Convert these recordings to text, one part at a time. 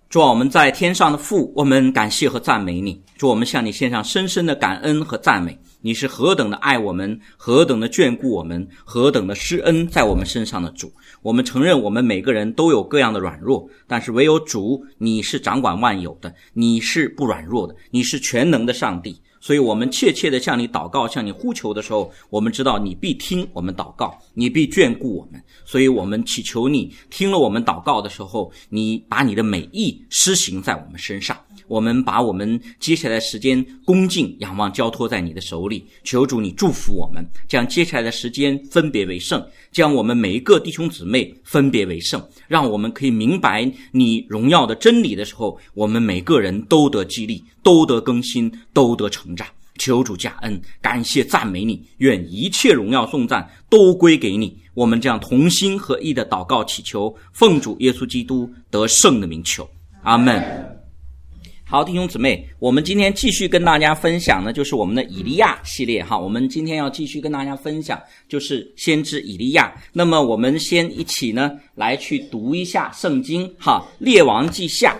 主啊，我们在天上的父，我们感谢和赞美你。主，我们向你献上深深的感恩和赞美。你是何等的爱我们，何等的眷顾我们，何等的施恩在我们身上的主。我们承认我们每个人都有各样的软弱，但是唯有主，你是掌管万有的，你是不软弱的，你是全能的上帝。所以我们切切的向你祷告，向你呼求的时候，我们知道你必听我们祷告，你必眷顾我们。所以我们祈求你听了我们祷告的时候，你把你的美意施行在我们身上。我们把我们接下来的时间恭敬仰望交托在你的手里，求主你祝福我们，将接下来的时间分别为圣，将我们每一个弟兄姊妹分别为圣，让我们可以明白你荣耀的真理的时候，我们每个人都得激励，都得更新，都得成长。求主加恩，感谢赞美你，愿一切荣耀颂赞都归给你。我们这样同心合意的祷告祈求，奉主耶稣基督得胜的名求，阿们。好，弟兄姊妹，我们今天继续跟大家分享呢，就是我们的以利亚系列哈。我们今天要继续跟大家分享，就是先知以利亚。那么我们先一起呢来去读一下圣经哈，列王记上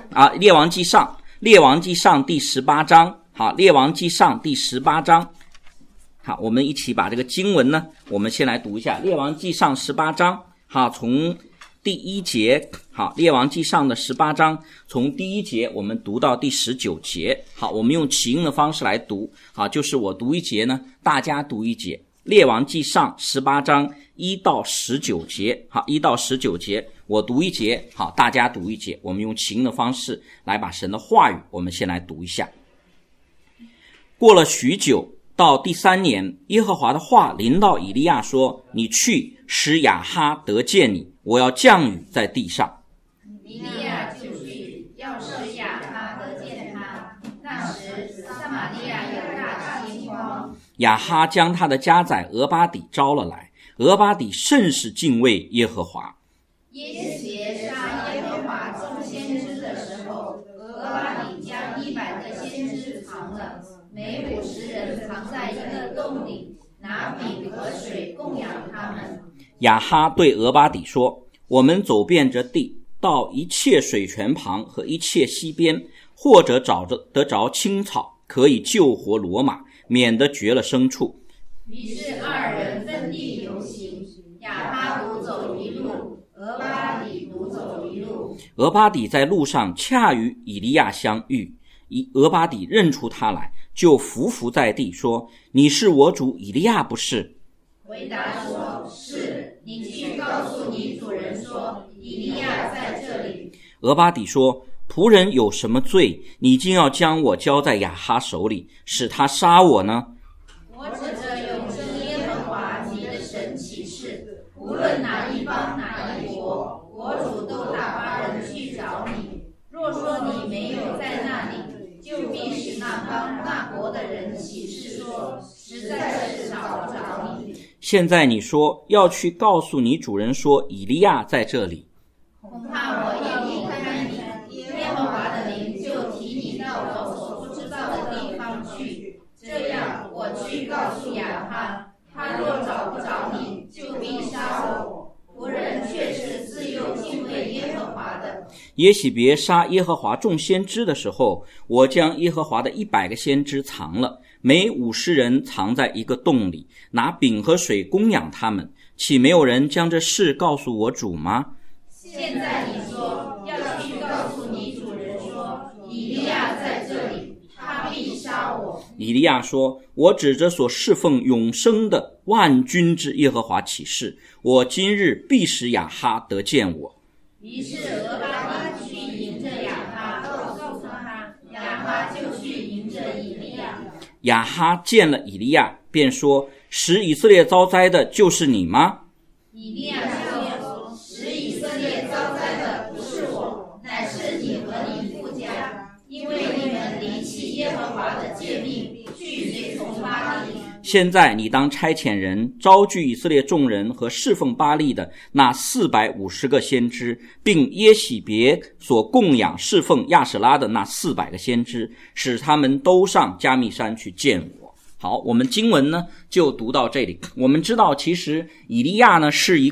第18章。好，列王记上第18章。好，我们一起把这个经文呢，我们先来读一下列王记上18章。好，从第1节，好，列王记上的18章，从第1节我们读到第19节。好，我们用起音的方式来读。好，就是我读一节呢，大家读一节。列王记上18章1到19节。好，1到19节，我读一节，好，大家读一节。我们用起音的方式来把神的话语，我们先来读一下。过了许久，到第3年，耶和华的话临到以利亚说：你去，使亚哈得见你，我要降雨在地上。 以利亚就去，要使亚哈得见他。那时撒玛利亚有大饥荒。 亚哈将他的家宰俄巴底招了来，俄巴底甚是敬畏耶和华。 耶洗别杀耶和华众先知的时候，俄巴底将100个先知藏了，每50人藏在一个洞里，拿饼和水供养他们。 亚哈对俄巴底说：我们走遍这地，到一切水泉旁和一切溪边，或者得着青草，可以救活骡马，免得绝了牲畜。 于是2人分地游行，亚哈独走一路，俄巴底独走一路。 俄巴底在路上恰与以利亚相遇，俄巴底认出他来，就伏在地说：你是我主以利亚不是？ 回答说：是。你去告诉你主人说，以利亚在这里。 俄巴底说：仆人有什么罪，你竟要将我交在亚哈手里，使他杀我呢？ 我指着永生耶和华你的神起誓，无论哪一邦哪一国，我主都打发人去找你。若说你没有在那里，就必使那邦那国的人起誓说，实在是找不着你。 现在你说要去告诉你主人说，以利亚在这里。 恐怕我一离开你，耶和华的灵就提你到我所不知道的地方去。这样我去告诉亚哈，他若找不着你，就必杀我。仆人却是自幼敬畏耶和华的。 耶洗别杀耶和华众先知的时候，我将耶和华的100个先知藏了，每50人藏在一个洞里，拿饼和水供养他们。岂没有人将这事告诉我主吗？ 现在你说要去告诉你主人说，以利亚在这里，他必杀我。 以利亚说：我指着所侍奉永生的万军之耶和华起誓，我今日必使亚哈得见我。 于是俄巴底去迎着亚哈，告诉他，亚哈就去迎着以利亚。 亚哈见了以利亚，便说：使以色列遭灾的就是你吗？ 以利亚就说：使以色列遭灾的不是我，乃是你和你父家，因为你们离弃耶和华的诫命，去随从巴力。 现在你当差遣人招聚以色列众人和侍奉巴力的那450个先知，并耶洗别所供养侍奉亚舍拉的那400个先知，使他们都上加密山去见我。好，我们经文呢就读到这里。我们知道其实以利亚呢是一个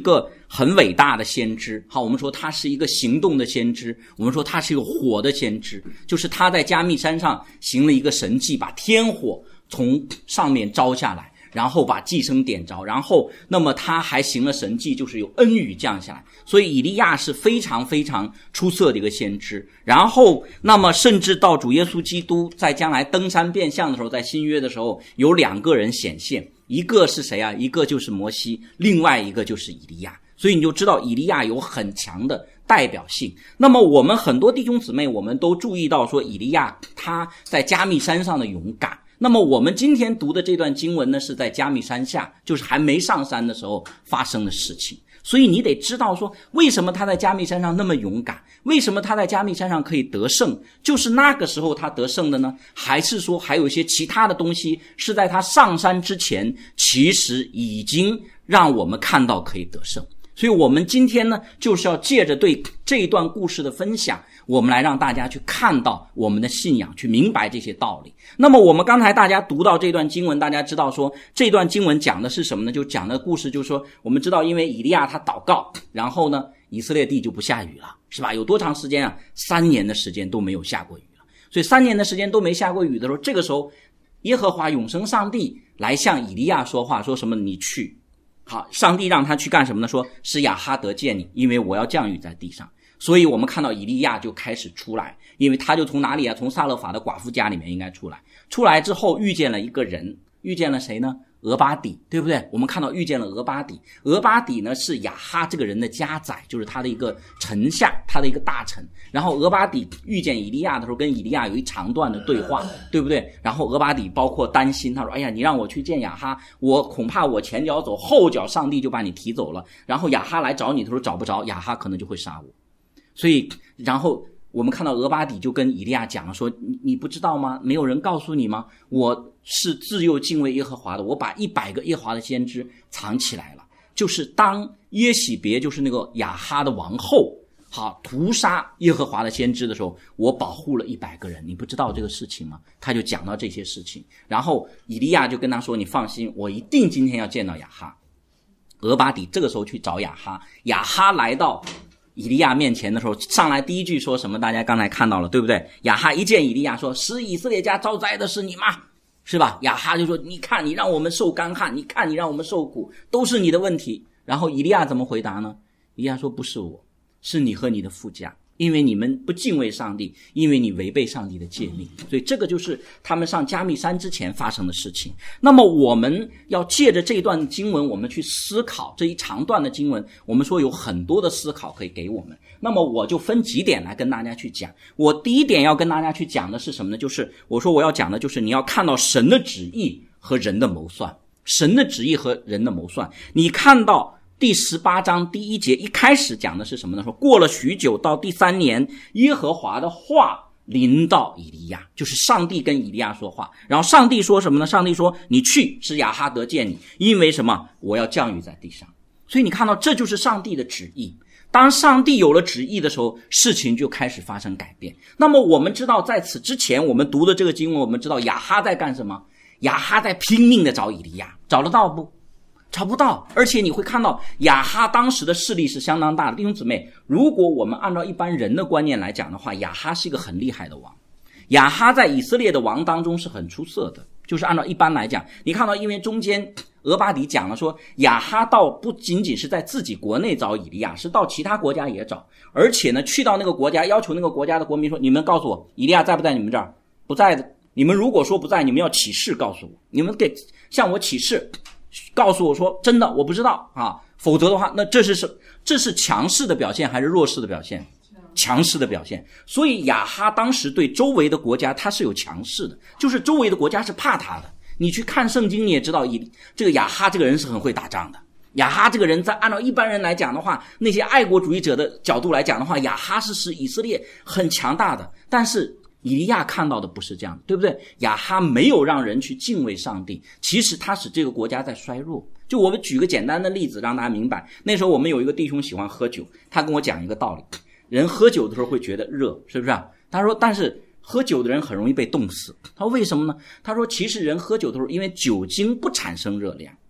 很伟大的先知。好，我们说他是一个行动的先知，我们说他是一个火的先知，就是他在加密山上行了一个神迹，把天火从上面招下来，然后把祭牲点着，然后那么他还行了神迹，就是有恩雨降下来。所以以利亚是非常非常出色的一个先知。然后那么甚至到主耶稣基督在将来登山变相的时候，在新约的时候有2个人显现，一个是谁啊？一个就是摩西，另外一个就是以利亚。所以你就知道以利亚有很强的代表性。那么我们很多弟兄姊妹我们都注意到说以利亚他在加密山上的勇敢。那么我们今天读的这段经文呢，是在加密山下，就是还没上山的时候发生的事情。所以你得知道说为什么他在加密山上那么勇敢，为什么他在加密山上可以得胜，就是那个时候他得胜的呢？还是说还有一些其他的东西是在他上山之前其实已经让我们看到可以得胜。所以我们今天呢，就是要借着对这一段故事的分享，我们来让大家去看到我们的信仰，去明白这些道理。那么我们刚才大家读到这段经文，大家知道说这段经文讲的是什么呢？就讲的故事就是说，我们知道因为以利亚他祷告，然后呢以色列地就不下雨了，是吧？有多长时间啊？3年的时间都没有下过雨了。所以3年的时间都没下过雨的时候，这个时候耶和华永生上帝来向以利亚说话，说什么？你去。好，上帝让他去干什么呢？说是亚哈得见你，因为我要降雨在地上。所以我们看到以利亚就开始出来，因为他就从哪里啊？从撒勒法的寡妇家里面应该出来。出来之后遇见了一个人，遇见了谁呢？俄巴底，对不对？我们看到遇见了俄巴底。俄巴底呢是亚哈这个人的家宰，就是他的一个臣下，他的一个大臣。然后俄巴底遇见以利亚的时候，跟以利亚有一长段的对话，对不对？然后俄巴底包括担心，他说哎呀，你让我去见亚哈，我恐怕我前脚走后脚上帝就把你提走了，然后亚哈来找你的时候找不着，亚哈可能就会杀我。所以然后我们看到俄巴底就跟以利亚讲了说，你不知道吗？没有人告诉你吗？我是自幼敬畏耶和华的，我把100个耶和华的先知藏起来了。就是当耶洗别，就是那个亚哈的王后，好屠杀耶和华的先知的时候，我保护了100个人。你不知道这个事情吗？他就讲到这些事情，然后以利亚就跟他说，你放心，我一定今天要见到亚哈。俄巴底这个时候去找亚哈，亚哈来到以利亚面前的时候，上来第一句说什么？大家刚才看到了，对不对？亚哈一见以利亚说，使以色列家遭灾的是你吗？是吧？亚哈就说，你看你让我们受干旱，你看你让我们受苦，都是你的问题。然后以利亚怎么回答呢？以利亚说，不是我，是你和你的父家，因为你们不敬畏上帝，因为你违背上帝的诫命。所以这个就是他们上加密山之前发生的事情。那么我们要借着这段经文，我们去思考这一长段的经文，我们说有很多的思考可以给我们。那么我就分几点来跟大家去讲。我第一点要跟大家去讲的是什么呢？就是我说我要讲的就是你要看到神的旨意和人的谋算。神的旨意和人的谋算，你看到第18章第1节一开始讲的是什么呢？说过了许久，到第3年，耶和华的话临到以利亚，就是上帝跟以利亚说话。然后上帝说什么呢？上帝说，你去使亚哈得见你，因为什么？我要降雨在地上。所以你看到这就是上帝的旨意。当上帝有了旨意的时候，事情就开始发生改变。那么我们知道在此之前我们读的这个经文，我们知道亚哈在干什么？亚哈在拼命的找以利亚，找得到不？找不到。而且你会看到亚哈当时的势力是相当大的。弟兄姊妹，如果我们按照一般人的观念来讲的话，亚哈是一个很厉害的王。亚哈在以色列的王当中是很出色的，就是按照一般来讲，你看到因为中间俄巴底讲了说，亚哈倒不仅仅是在自己国内找以利亚，是到其他国家也找，而且呢去到那个国家，要求那个国家的国民说，你们告诉我以利亚在不在你们这儿？不在的。你们如果说不在，你们要起誓告诉我，你们给向我起誓告诉我说真的我不知道啊，否则的话那这是强势的表现还是弱势的表现？强势的表现。所以亚哈当时对周围的国家他是有强势的，就是周围的国家是怕他的。你去看圣经你也知道，这个亚哈这个人是很会打仗的。亚哈这个人在按照一般人来讲的话，那些爱国主义者的角度来讲的话，亚哈是使以色列很强大的。但是以利亚看到的不是这样，对不对？亚哈没有让人去敬畏上帝，其实他使这个国家在衰弱。就我们举个简单的例子让大家明白。那时候我们有一个弟兄喜欢喝酒，他跟我讲一个道理，人喝酒的时候会觉得热，是不是啊？他说但是喝酒的人很容易被冻死。他说为什么呢？他说其实人喝酒的时候，因为酒精不产生热量，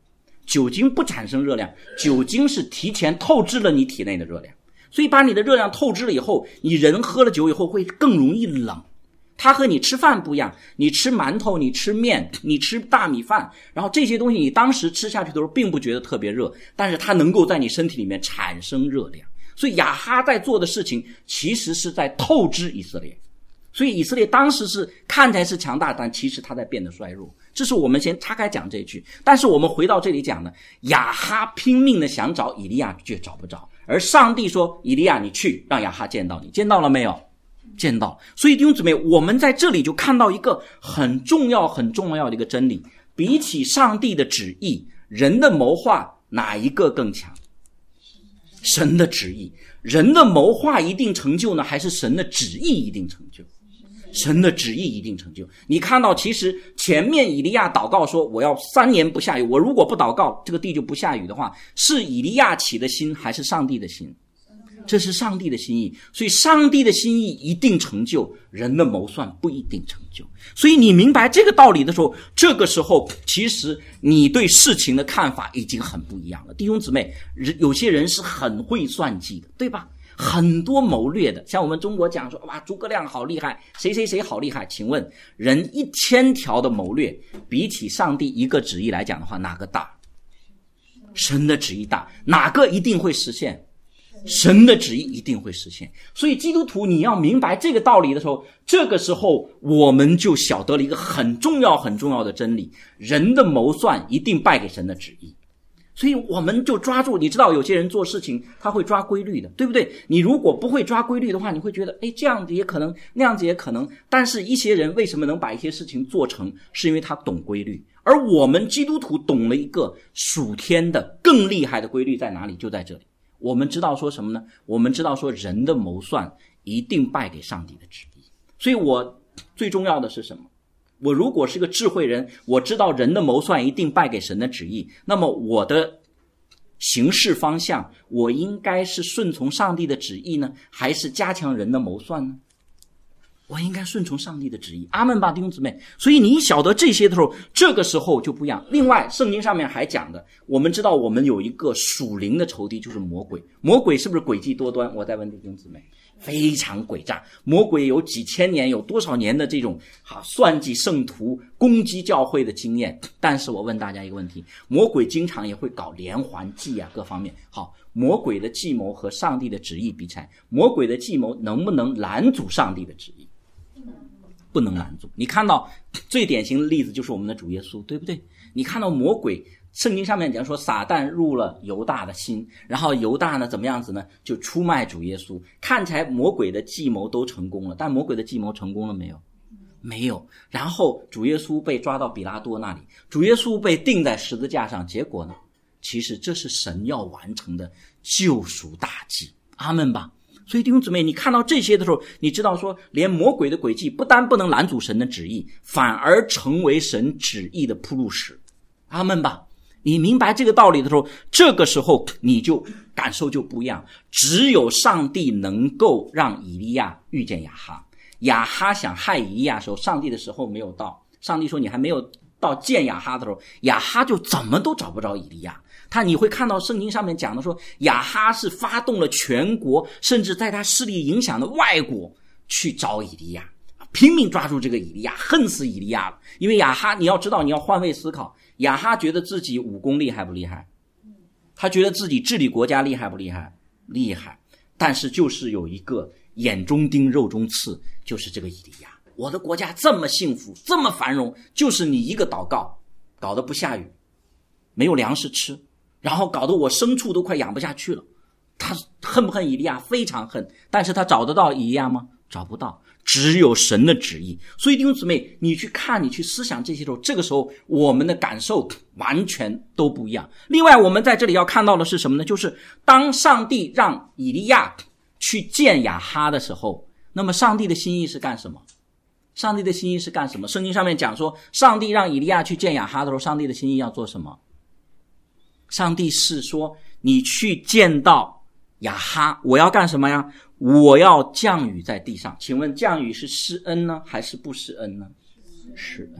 酒精不产生热量，酒精是提前透支了你体内的热量，所以把你的热量透支了以后，你人喝了酒以后会更容易冷。它和你吃饭不一样，你吃馒头，你吃面，你吃大米饭，然后这些东西你当时吃下去的时候并不觉得特别热，但是它能够在你身体里面产生热量。所以亚哈在做的事情其实是在透支以色列，所以以色列当时是看起来是强大，但其实他在变得衰弱。这是我们先岔开讲这句，但是我们回到这里讲呢，亚哈拼命的想找以利亚却找不着，而上帝说以利亚你去，让亚哈见到你，见到了没有？见到。所以弟兄姊妹，我们在这里就看到一个很重要很重要的一个真理，比起上帝的旨意，人的谋划哪一个更强？神的旨意。人的谋划一定成就呢，还是神的旨意一定成就？神的旨意一定成就。你看到其实前面以利亚祷告说我要3年不下雨，我如果不祷告这个地就不下雨的话，是以利亚起的心还是上帝的心？这是上帝的心意，所以上帝的心意一定成就，人的谋算不一定成就。所以你明白这个道理的时候，这个时候其实你对事情的看法已经很不一样了。弟兄姊妹，有些人是很会算计的，对吧？很多谋略的，像我们中国讲说哇，诸葛亮好厉害，谁谁谁好厉害。请问人1000条的谋略比起上帝一个旨意来讲的话，哪个大？神的旨意大。哪个一定会实现？神的旨意一定会实现。所以基督徒你要明白这个道理的时候，这个时候我们就晓得了一个很重要很重要的真理，人的谋算一定败给神的旨意。所以我们就抓住，你知道有些人做事情他会抓规律的，对不对？你如果不会抓规律的话，你会觉得这样子也可能，那样子也可能。但是一些人为什么能把一些事情做成，是因为他懂规律。而我们基督徒懂了一个属天的更厉害的规律在哪里？就在这里。我们知道说什么呢？我们知道说人的谋算一定败给上帝的旨意。所以我最重要的是什么？我如果是个智慧人，我知道人的谋算一定败给神的旨意，那么我的行事方向，我应该是顺从上帝的旨意呢，还是加强人的谋算呢？我应该顺从上帝的旨意。阿们吧，弟兄姊妹。所以你晓得这些的时候，这个时候就不一样。另外圣经上面还讲的，我们知道我们有一个属灵的仇敌，就是魔鬼。魔鬼是不是诡计多端？我再问弟兄姊妹，非常诡诈。魔鬼有几千年，有多少年的这种算计圣徒、攻击教会的经验。但是我问大家一个问题，魔鬼经常也会搞连环计啊，各方面。好，魔鬼的计谋和上帝的旨意比起来，魔鬼的计谋能不能拦阻上帝的旨意？不能拦阻。你看到最典型的例子就是我们的主耶稣，对不对？你看到魔鬼，圣经上面讲说撒旦入了犹大的心，然后犹大呢怎么样子呢？就出卖主耶稣。看起来魔鬼的计谋都成功了，但魔鬼的计谋成功了没有？没有。然后主耶稣被抓到比拉多那里，主耶稣被钉在十字架上，结果呢？其实这是神要完成的救赎大计。阿们吧。所以弟兄姊妹，你看到这些的时候，你知道说连魔鬼的诡计不但不能拦阻神的旨意，反而成为神旨意的铺路石。阿们吧。你明白这个道理的时候，这个时候你就感受就不一样。只有上帝能够让以利亚遇见亚哈。亚哈想害以利亚的时候，上帝的时候没有到，上帝说你还没有到见亚哈的时候，亚哈就怎么都找不着以利亚。你会看到圣经上面讲的说，亚哈是发动了全国，甚至在他势力影响的外国去找以利亚，拼命抓住这个以利亚，恨死以利亚了。因为亚哈，你要知道，你要换位思考，亚哈觉得自己武功厉害不厉害？他觉得自己治理国家厉害不厉害？厉害。但是就是有一个眼中钉肉中刺，就是这个以利亚。我的国家这么幸福，这么繁荣，就是你一个祷告搞得不下雨，没有粮食吃，然后搞得我牲畜都快养不下去了。他恨不恨以利亚？非常恨。但是他找得到以利亚吗？找不到。只有神的旨意。所以弟兄姊妹，你去看，你去思想这些时候，这个时候我们的感受完全都不一样。另外我们在这里要看到的是什么呢？就是当上帝让以利亚去见亚哈的时候，那么上帝的心意是干什么？上帝的心意是干什么？圣经上面讲说，上帝让以利亚去见亚哈的时候，上帝的心意要做什么？上帝是说，你去见到亚哈，我要干什么呀？我要降雨在地上。请问降雨是施恩呢，还是不施恩呢？施恩。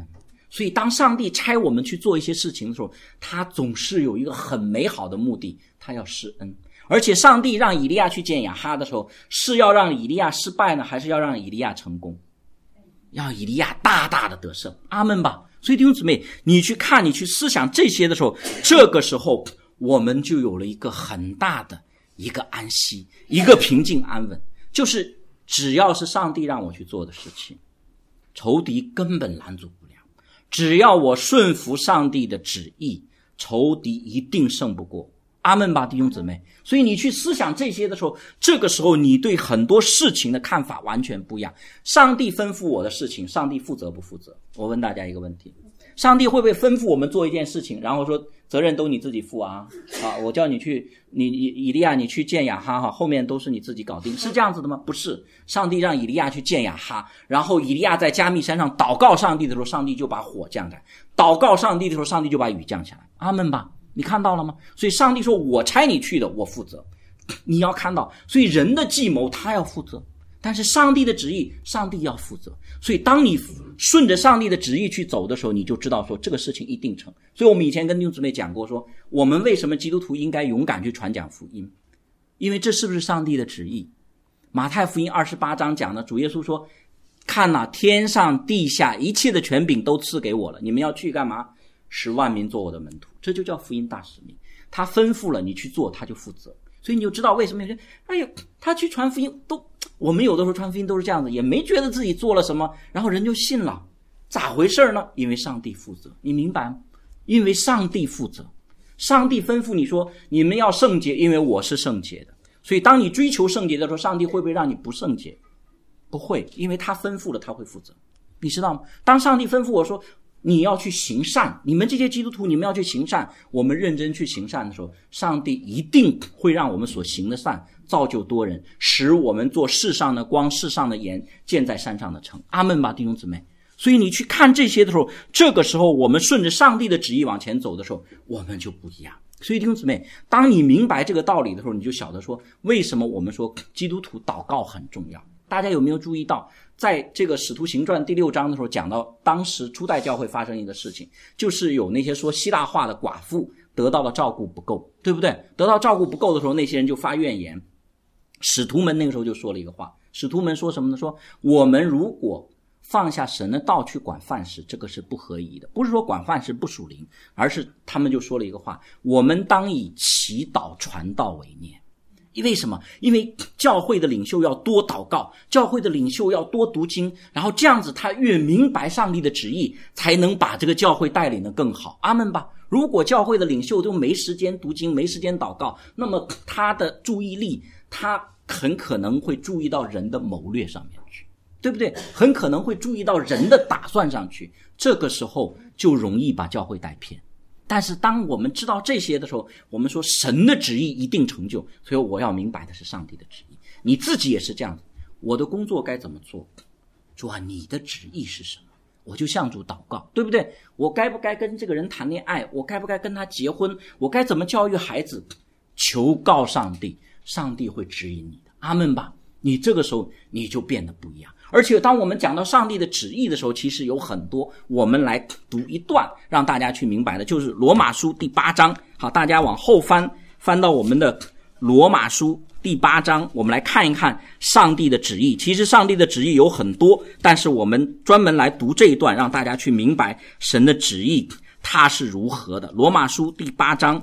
所以当上帝差我们去做一些事情的时候，他总是有一个很美好的目的，他要施恩。而且上帝让以利亚去见亚哈的时候，是要让以利亚失败呢，还是要让以利亚成功？要以利亚大大的得胜。阿们吧。所以弟兄姊妹，你去看，你去思想这些的时候，这个时候我们就有了一个很大的一个安息，一个平静安稳，就是只要是上帝让我去做的事情，仇敌根本拦阻不了。只要我顺服上帝的旨意，仇敌一定胜不过。阿们吧，弟兄姊妹。所以你去思想这些的时候，这个时候你对很多事情的看法完全不一样。上帝吩咐我的事情，上帝负责不负责？我问大家一个问题，上帝会不会吩咐我们做一件事情，然后说责任都你自己负啊？我叫你去，以利亚你去见亚哈，后面都是你自己搞定，是这样子的吗？不是。上帝让以利亚去见亚哈，然后以利亚在加密山上祷告上帝的时候，上帝就把火降下来；祷告上帝的时候，上帝就把雨降下来。阿们吧。你看到了吗？所以上帝说我差你去的，我负责。你要看到，所以人的计谋他要负责，但是上帝的旨意上帝要负责。所以当你顺着上帝的旨意去走的时候，你就知道说这个事情一定成。所以我们以前跟弟兄姊妹讲过说，我们为什么基督徒应该勇敢去传讲福音，因为这是不是上帝的旨意？马太福音28章讲的，主耶稣说，看哪，天上地下一切的权柄都赐给我了，你们要去干嘛？使万民做我的门徒。这就叫福音大使命。他吩咐了你去做，他就负责。所以你就知道为什么有些他去传福音都，我们有的时候传福音都是这样子，也没觉得自己做了什么，然后人就信了。咋回事呢？因为上帝负责。你明白吗？因为上帝负责。上帝吩咐你说你们要圣洁，因为我是圣洁的。所以当你追求圣洁的时候，上帝会不会让你不圣洁？不会，因为他吩咐了，他会负责。你知道吗？当上帝吩咐我说你要去行善，你们这些基督徒你们要去行善，我们认真去行善的时候，上帝一定会让我们所行的善造就多人，使我们做世上的光，世上的盐，建在山上的城。阿们吧，弟兄姊妹。所以你去看这些的时候，这个时候我们顺着上帝的旨意往前走的时候，我们就不一样。所以弟兄姊妹，当你明白这个道理的时候，你就晓得说为什么我们说基督徒祷告很重要。大家有没有注意到，在这个使徒行传第6章的时候，讲到当时初代教会发生一个事情，就是有那些说希腊话的寡妇得到了照顾不够，对不对？得到照顾不够的时候，那些人就发怨言。使徒们那个时候就说了一个话，使徒们说什么呢？说我们如果放下神的道去管饭食，这个是不合宜的。不是说管饭食不属灵，而是他们就说了一个话，我们当以祈祷传道为念。为什么？因为教会的领袖要多祷告，教会的领袖要多读经，然后这样子他越明白上帝的旨意，才能把这个教会带领得更好。阿们吧。如果教会的领袖都没时间读经，没时间祷告，那么他的注意力，他很可能会注意到人的谋略上面去，对不对？很可能会注意到人的打算上去，这个时候就容易把教会带偏。但是当我们知道这些的时候，我们说神的旨意一定成就，所以我要明白的是上帝的旨意。你自己也是这样子，我的工作该怎么做？主啊，你的旨意是什么？我就向主祷告，对不对？我该不该跟这个人谈恋爱？我该不该跟他结婚？我该怎么教育孩子？求告上帝，上帝会指引你的。阿们吧。你这个时候你就变得不一样。而且当我们讲到上帝的旨意的时候，其实有很多，我们来读一段让大家去明白的，就是罗马书第8章。好，大家往后翻到我们的罗马书第8章，我们来看一看上帝的旨意。其实上帝的旨意有很多，但是我们专门来读这一段，让大家去明白神的旨意它是如何的。罗马书第8章，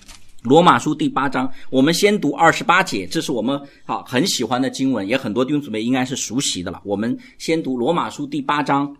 我们先读28节，这是我们很喜欢的经文，也很多弟兄姊妹应该是熟悉的了。我们先读罗马书第8章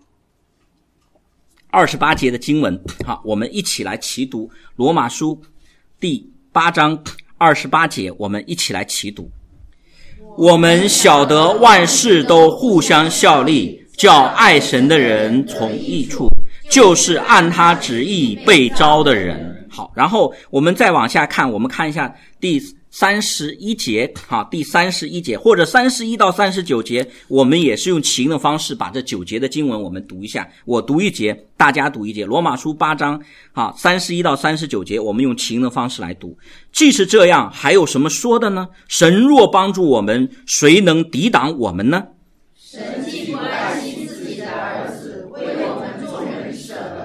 28节的经文。好，我们一起来齐读罗马书第8章28节，我们一起来齐读。我们晓得万事都互相效力，叫爱神的人从益处，就是按他旨意被召的人。好，然后我们再往下看，我们看一下第31节，好，第31节或者31到39节，我们也是用起因的方式把这9节的经文我们读一下，我读一节，大家读一节。罗马书8章31到39节，我们用起因的方式来读。既是这样，还有什么说的呢？神若帮助我们，谁能抵挡我们呢？ 神既不爱惜自己的儿子，为我们众人舍了，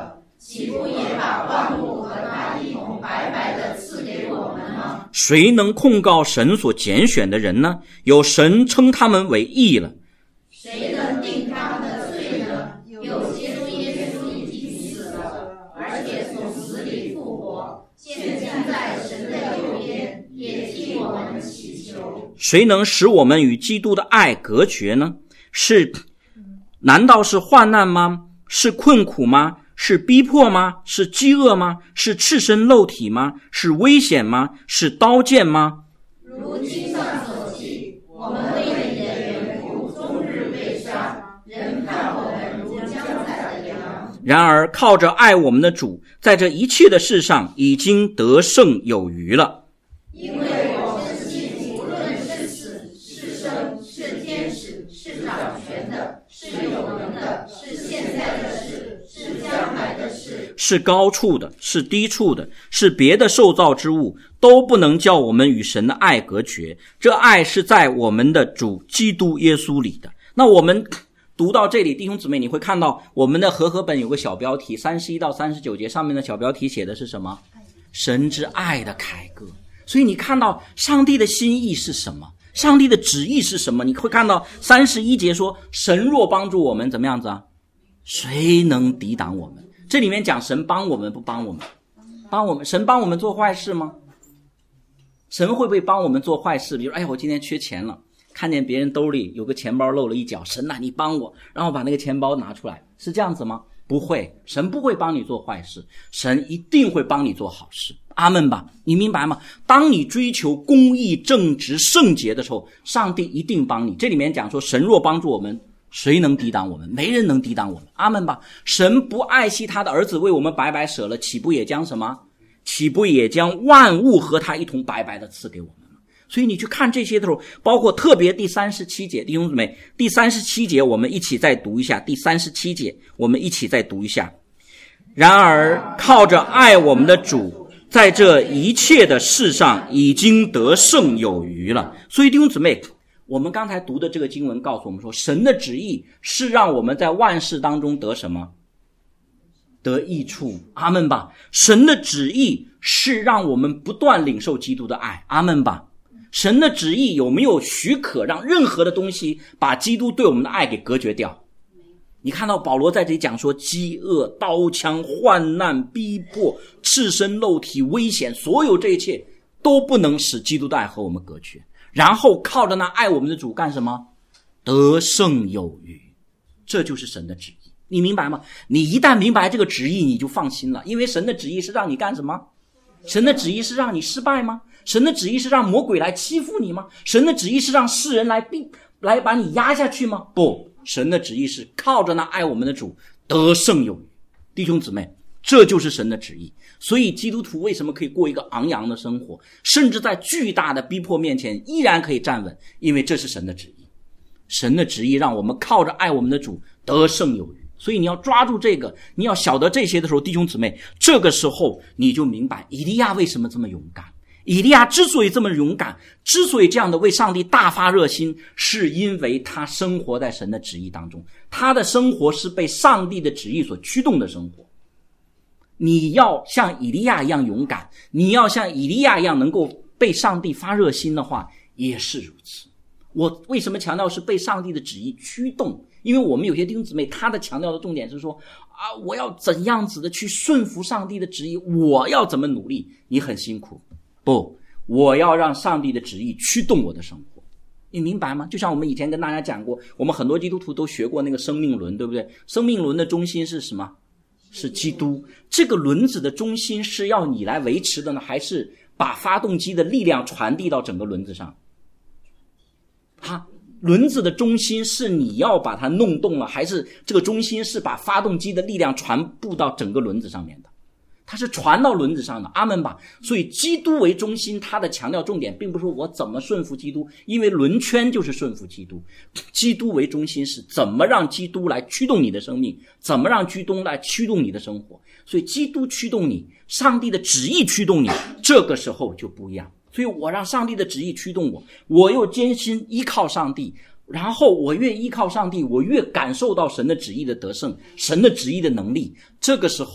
岂不也把万物和他一同白白地赐给我们吗？ 谁能控告神所拣选的人呢？有神称他们为义了。 谁能定他们的罪呢？有基督耶稣已经死了，而且从死里复活，现在神的右边，也替我们祈求。 谁能使我们与基督的爱隔绝呢？难道是患难吗？是困苦吗？是逼迫吗？是饥饿吗？是赤身露体吗？是危险吗？是刀剑吗？ 如经上所记，我们为你的缘故终日被杀，人看我们如将宰的羊。 然而靠着爱我们的主，在这一切的事上已经得胜有余了。 因为我们信无论是死是生，是天使，是掌权的，是有能的，是现在的事，是将来的事， 是高处的，是低处的，是别的受造之物，都不能叫我们与神的爱隔绝。这爱是在我们的主基督耶稣里的。那我们读到这里，弟兄姊妹，你会看到我们的和合本有个小标题，31到39节上面的小标题写的是什么？神之爱的凯歌。所以你看到上帝的心意是什么，上帝的旨意是什么。你会看到31节说，神若帮助我们怎么样子啊？谁能抵挡我们？这里面讲神帮我们不帮我们？帮我们。神帮我们做坏事吗？神会不会帮我们做坏事？比如我今天缺钱了，看见别人兜里有个钱包漏了一角，神啊，你帮我，然后把那个钱包拿出来，是这样子吗？不会，神不会帮你做坏事，神一定会帮你做好事。阿们吧，你明白吗？当你追求公义、正直、圣洁的时候，上帝一定帮你。这里面讲说，神若帮助我们，谁能抵挡我们？没人能抵挡我们。阿们吧。神不爱惜他的儿子为我们白白舍了，岂不也将什么？岂不也将万物和他一同白白的赐给我们吗？所以你去看这些的时候，包括特别第37节，弟兄姊妹，第37节我们一起再读一下。第37节我们一起再读一下。然而靠着爱我们的主，在这一切的事上已经得胜有余了。所以弟兄姊妹，我们刚才读的这个经文告诉我们说，神的旨意是让我们在万事当中得什么？得益处。阿们吧。神的旨意是让我们不断领受基督的爱。阿们吧。神的旨意有没有许可让任何的东西把基督对我们的爱给隔绝掉？你看到保罗在这里讲说，饥饿、刀枪、患难、逼迫、赤身露体、危险，所有这一切都不能使基督的爱和我们隔绝。然后靠着那爱我们的主干什么？得胜有余。这就是神的旨意。你明白吗？你一旦明白这个旨意，你就放心了，因为神的旨意是让你干什么？神的旨意是让你失败吗？神的旨意是让魔鬼来欺负你吗？神的旨意是让世人来把你压下去吗？不，神的旨意是靠着那爱我们的主得胜有余。弟兄姊妹，这就是神的旨意。所以基督徒为什么可以过一个昂扬的生活，甚至在巨大的逼迫面前依然可以站稳？因为这是神的旨意。神的旨意让我们靠着爱我们的主得胜有余。所以你要抓住这个，你要晓得这些的时候，弟兄姊妹，这个时候你就明白以利亚为什么这么勇敢。以利亚之所以这么勇敢，之所以这样的为上帝大发热心，是因为他生活在神的旨意当中，他的生活是被上帝的旨意所驱动的生活。你要像以利亚一样勇敢，你要像以利亚一样能够被上帝发热心的话，也是如此。我为什么强调是被上帝的旨意驱动？因为我们有些弟兄姊妹，他的强调的重点是说我要怎样子的去顺服上帝的旨意，我要怎么努力。你很辛苦。不，我要让上帝的旨意驱动我的生活。你明白吗？就像我们以前跟大家讲过，我们很多基督徒都学过那个生命轮，对不对？生命轮的中心是什么？是基督。这个轮子的中心是要你来维持的呢，还是把发动机的力量传递到整个轮子上？轮子的中心是你要把它弄动了，还是这个中心是把发动机的力量传布到整个轮子上面的？它是传到轮子上的。阿们吧。所以基督为中心，它的强调重点并不是说我怎么顺服基督，因为轮圈就是顺服基督。基督为中心是怎么让基督来驱动你的生命，怎么让基督来驱动你的生活。所以基督驱动你，上帝的旨意驱动你，这个时候就不一样。所以我让上帝的旨意驱动我，我又坚信依靠上帝，然后我越依靠上帝，我越感受到神的旨意的得胜，神的旨意的能力。这个时候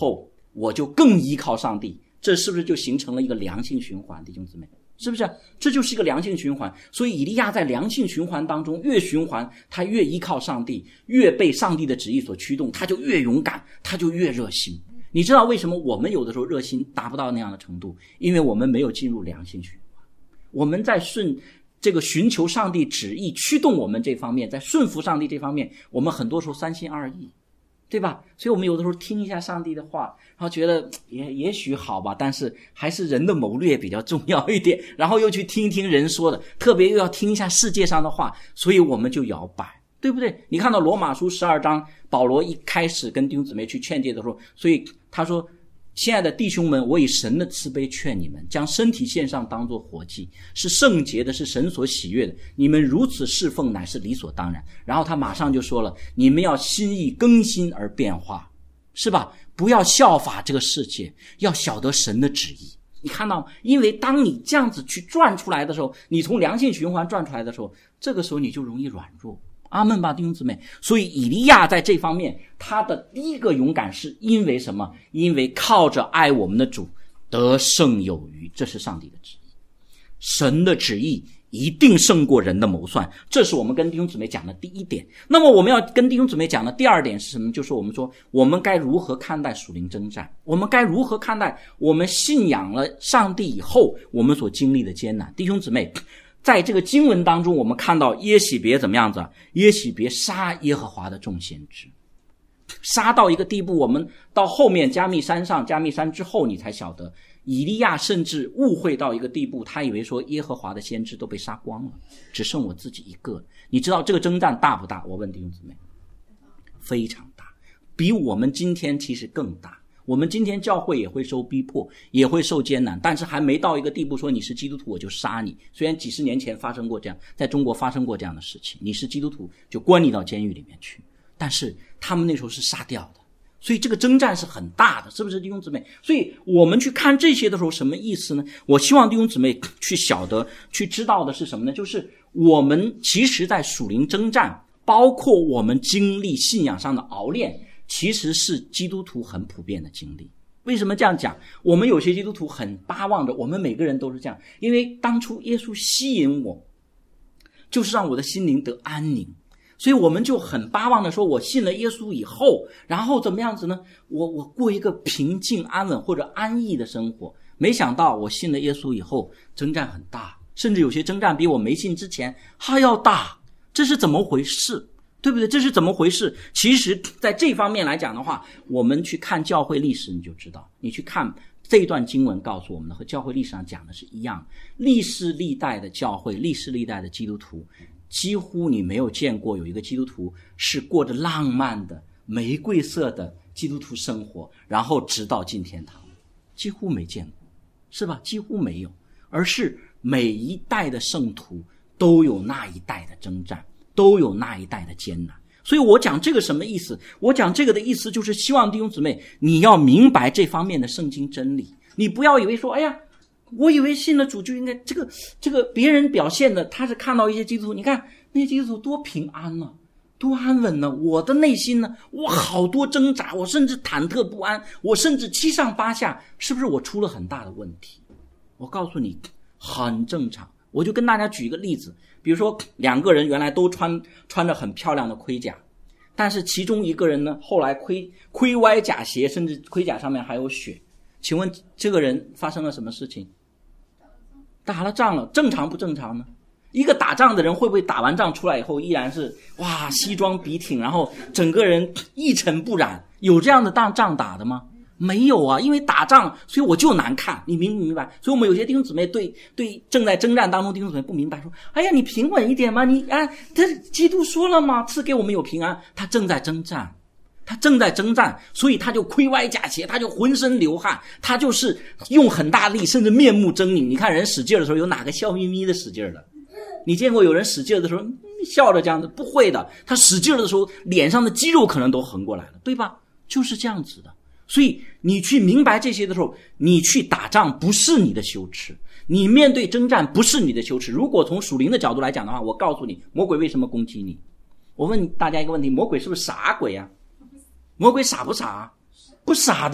我就更依靠上帝。这是不是就形成了一个良性循环，弟兄姊妹？是不是？这就是一个良性循环。所以以利亚在良性循环当中，越循环他越依靠上帝，越被上帝的旨意所驱动，他就越勇敢，他就越热心。你知道为什么我们有的时候热心达不到那样的程度？因为我们没有进入良性循环。我们在寻求上帝旨意驱动我们这方面，在顺服上帝这方面，我们很多时候三心二意，对吧？所以我们有的时候听一下上帝的话，然后觉得也许好吧，但是还是人的谋略比较重要一点，然后又去听一听人说的，特别又要听一下世界上的话，所以我们就摇摆，对不对？你看到罗马书12章，保罗一开始跟弟兄姊妹去劝诫的时候，所以他说，亲爱的弟兄们，我以神的慈悲劝你们，将身体献上当作活祭，是圣洁的，是神所喜悦的，你们如此侍奉乃是理所当然。然后他马上就说了，你们要心意更新而变化，是吧？不要效法这个世界，要晓得神的旨意。你看到吗？因为当你这样子去转出来的时候，你从良性循环转出来的时候，这个时候你就容易软弱。阿们吧，弟兄姊妹。所以以利亚在这方面，他的第一个勇敢是因为什么？因为靠着爱我们的主得胜有余，这是上帝的旨意。神的旨意一定胜过人的谋算，这是我们跟弟兄姊妹讲的第一点。那么我们要跟弟兄姊妹讲的第二点是什么？就是我们说我们该如何看待属灵征战，我们该如何看待我们信仰了上帝以后我们所经历的艰难。弟兄姊妹，在这个经文当中，我们看到耶洗别怎么样子？耶洗别杀耶和华的众先知，杀到一个地步，我们到后面加密山之后，你才晓得以利亚甚至误会到一个地步，他以为说耶和华的先知都被杀光了，只剩我自己一个。你知道这个征战大不大？我问弟兄姊妹，非常大，比我们今天其实更大。我们今天教会也会受逼迫，也会受艰难，但是还没到一个地步说你是基督徒我就杀你。虽然几十年前发生过这样，在中国发生过这样的事情，你是基督徒就关你到监狱里面去，但是他们那时候是杀掉的。所以这个征战是很大的，是不是弟兄姊妹？所以我们去看这些的时候什么意思呢？我希望弟兄姊妹去晓得去知道的是什么呢？就是我们其实在属灵征战，包括我们经历信仰上的熬炼，其实是基督徒很普遍的经历。为什么这样讲？我们有些基督徒很巴望着，我们每个人都是这样，因为当初耶稣吸引我，就是让我的心灵得安宁，所以我们就很巴望的说，我信了耶稣以后，然后怎么样子呢？我过一个平静安稳或者安逸的生活。没想到我信了耶稣以后，征战很大，甚至有些征战比我没信之前还要大。这是怎么回事？对不对？这是怎么回事？其实在这方面来讲的话，我们去看教会历史你就知道，你去看这一段经文告诉我们的和教会历史上讲的是一样。历世历代的教会，历世历代的基督徒，几乎你没有见过有一个基督徒是过着浪漫的玫瑰色的基督徒生活，然后直到进天堂，几乎没见过，是吧？几乎没有。而是每一代的圣徒都有那一代的征战，都有那一代的艰难。所以我讲这个什么意思？我讲这个的意思就是希望弟兄姊妹你要明白这方面的圣经真理。你不要以为说，哎呀，我以为信了主就应该这个别人表现的，他是看到一些基督徒，你看那些基督徒多平安呢，多安稳呢，我的内心呢，我好多挣扎，我甚至忐忑不安，我甚至七上八下，是不是我出了很大的问题？我告诉你很正常。我就跟大家举一个例子，比如说两个人原来都穿着很漂亮的盔甲，但是其中一个人呢，后来盔歪甲斜，甚至盔甲上面还有血。请问这个人发生了什么事情？打了仗了，正常不正常呢？一个打仗的人会不会打完仗出来以后依然是哇西装笔挺，然后整个人一尘不染？有这样的仗打的吗？没有啊，因为打仗，所以我就难看，你明不明白？所以我们有些弟兄姊妹对正在征战当中弟兄姊妹不明白，说哎呀你平稳一点嘛，你他基督说了嘛，赐给我们有平安。他正在征战，所以他就盔歪甲斜，他就浑身流汗，他就是用很大力，甚至面目狰狞。你看人使劲的时候，有哪个笑眯眯的使劲的？你见过有人使劲的时候笑着这样的？不会的，他使劲的时候脸上的肌肉可能都横过来了，对吧？就是这样子的。所以你去明白这些的时候，你去打仗不是你的羞耻，你面对征战不是你的羞耻。如果从属灵的角度来讲的话，我告诉你，魔鬼为什么攻击你？我问大家一个问题，魔鬼是不是傻鬼啊？魔鬼傻不傻？不傻的。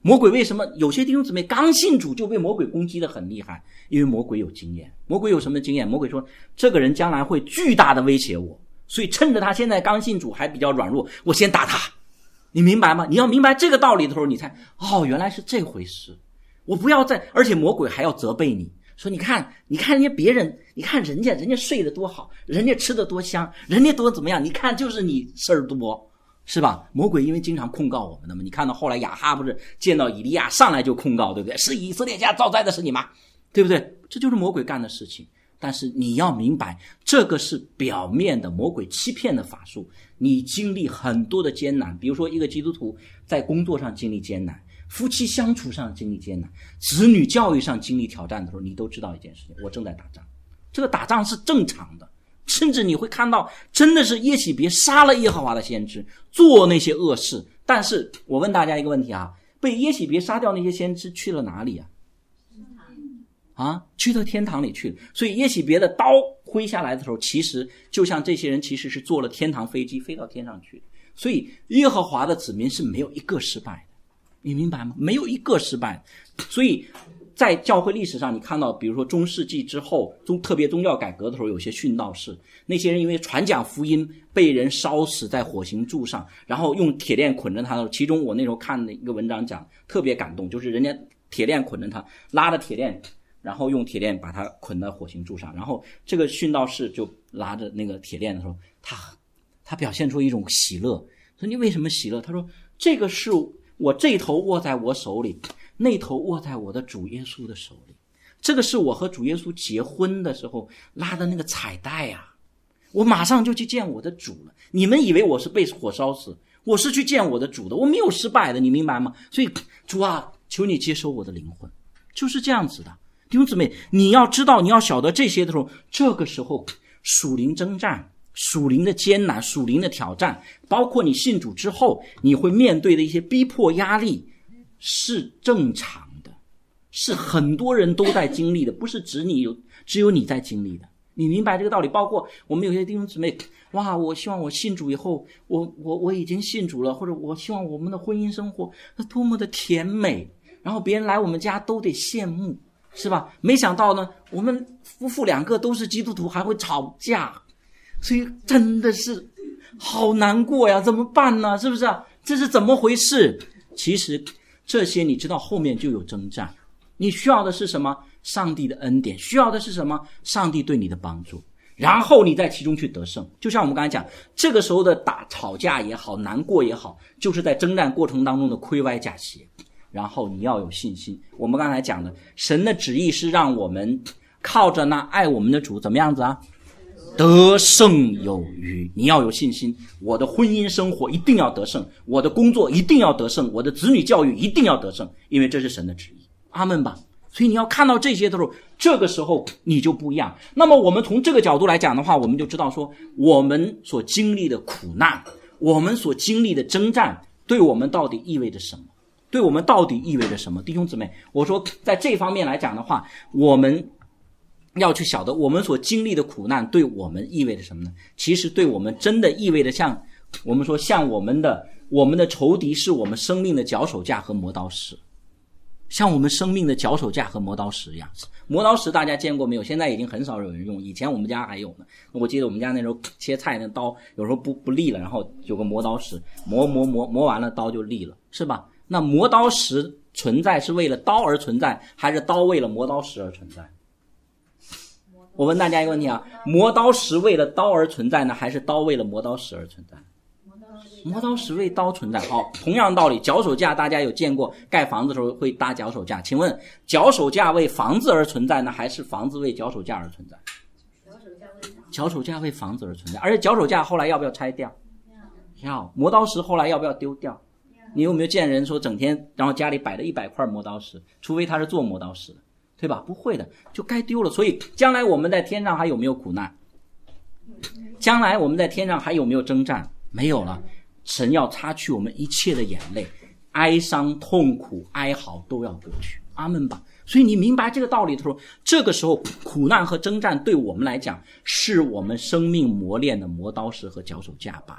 魔鬼为什么有些弟兄姊妹刚信主就被魔鬼攻击得很厉害？因为魔鬼有经验。魔鬼有什么经验？魔鬼说这个人将来会巨大的威胁我，所以趁着他现在刚信主还比较软弱，我先打他。你明白吗？你要明白这个道理的时候，你才原来是这回事。我不要再，而且魔鬼还要责备你，说你看人家别人，你看人家睡得多好，人家吃得多香，人家多怎么样，你看就是你事儿多，是吧？魔鬼因为经常控告我们的嘛，你看到后来亚哈不是见到以利亚上来就控告，对不对？是以色列家造灾的是你吗？对不对？这就是魔鬼干的事情。但是你要明白，这个是表面的魔鬼欺骗的法术。你经历很多的艰难，比如说一个基督徒在工作上经历艰难，夫妻相处上经历艰难，子女教育上经历挑战的时候，你都知道一件事情，我正在打仗。这个打仗是正常的，甚至你会看到真的是耶洗别杀了耶和华的先知，做那些恶事。但是我问大家一个问题啊，被耶洗别杀掉那些先知去了哪里啊？去到天堂里去了。所以耶洗别的刀挥下来的时候，其实就像这些人其实是坐了天堂飞机飞到天上去。所以耶和华的子民是没有一个失败的，你明白吗？没有一个失败的。所以在教会历史上，你看到比如说中世纪之后特别宗教改革的时候，有些殉道士，那些人因为传讲福音被人烧死在火刑柱上，然后用铁链捆着他的。其中我那时候看的一个文章讲特别感动，就是人家铁链捆着他，拉着铁链，然后用铁链把他捆在火刑柱上，然后这个殉道士就拉着那个铁链的时候，他表现出一种喜乐。说你为什么喜乐？他说这个是我这头握在我手里，那头握在我的主耶稣的手里。这个是我和主耶稣结婚的时候拉的那个彩带啊，我马上就去见我的主了。你们以为我是被火烧死，我是去见我的主的，我没有失败的，你明白吗？所以主啊，求你接收我的灵魂，就是这样子的。弟兄姊妹，你要知道，你要晓得这些的时候，这个时候属灵征战，属灵的艰难，属灵的挑战，包括你信主之后你会面对的一些逼迫压力，是正常的，是很多人都在经历的，不是只有你在经历的。你明白这个道理？包括我们有些弟兄姊妹，哇，我希望我信主以后，我已经信主了，或者我希望我们的婚姻生活多么的甜美，然后别人来我们家都得羡慕，是吧？没想到呢，我们夫妇两个都是基督徒，还会吵架，所以真的是好难过呀，怎么办呢？是不是啊？这是怎么回事？其实这些你知道后面就有征战。你需要的是什么？上帝的恩典。需要的是什么？上帝对你的帮助，然后你在其中去得胜。就像我们刚才讲，这个时候的吵架也好，难过也好，就是在征战过程当中的亏歪假邪。然后你要有信心。我们刚才讲的，神的旨意是让我们靠着那爱我们的主怎么样子啊？得胜有余。你要有信心，我的婚姻生活一定要得胜，我的工作一定要得胜，我的子女教育一定要得胜，因为这是神的旨意。阿们吧。所以你要看到这些的时候，这个时候你就不一样。那么我们从这个角度来讲的话，我们就知道说，我们所经历的苦难，我们所经历的征战，对我们到底意味着什么？对我们到底意味着什么？弟兄姊妹，我说在这方面来讲的话，我们要去晓得我们所经历的苦难对我们意味着什么呢？其实对我们真的意味着像我们说，像我们的仇敌是我们生命的脚手架和磨刀石，像我们生命的脚手架和磨刀石一样。磨刀石大家见过没有？现在已经很少有人用，以前我们家还有呢。我记得我们家那时候切菜那刀有时候不利了，然后有个磨刀石，磨完了刀就利了，是吧？那磨刀石存在是为了刀而存在，还是刀为了磨刀石而存在？我问大家一个问题啊，磨刀石为了刀而存在呢，还是刀为了磨刀石而存在？磨刀石为刀存在。好，同样道理，脚手架大家有见过，盖房子的时候会搭脚手架，请问脚手架为房子而存在呢，还是房子为脚手架而存在？脚手架为房子而存在。而且脚手架后来要不要拆掉？要。磨刀石后来要不要丢掉？你有没有见人说整天然后家里摆了100块磨刀石，除非他是做磨刀石的，对吧？不会的，就该丢了。所以将来我们在天上还有没有苦难？将来我们在天上还有没有征战？没有了。神要擦去我们一切的眼泪，哀伤、痛苦、哀嚎都要过去。阿们吧。所以你明白这个道理的时候，这个时候苦难和征战对我们来讲是我们生命磨练的磨刀石和脚手架罢了。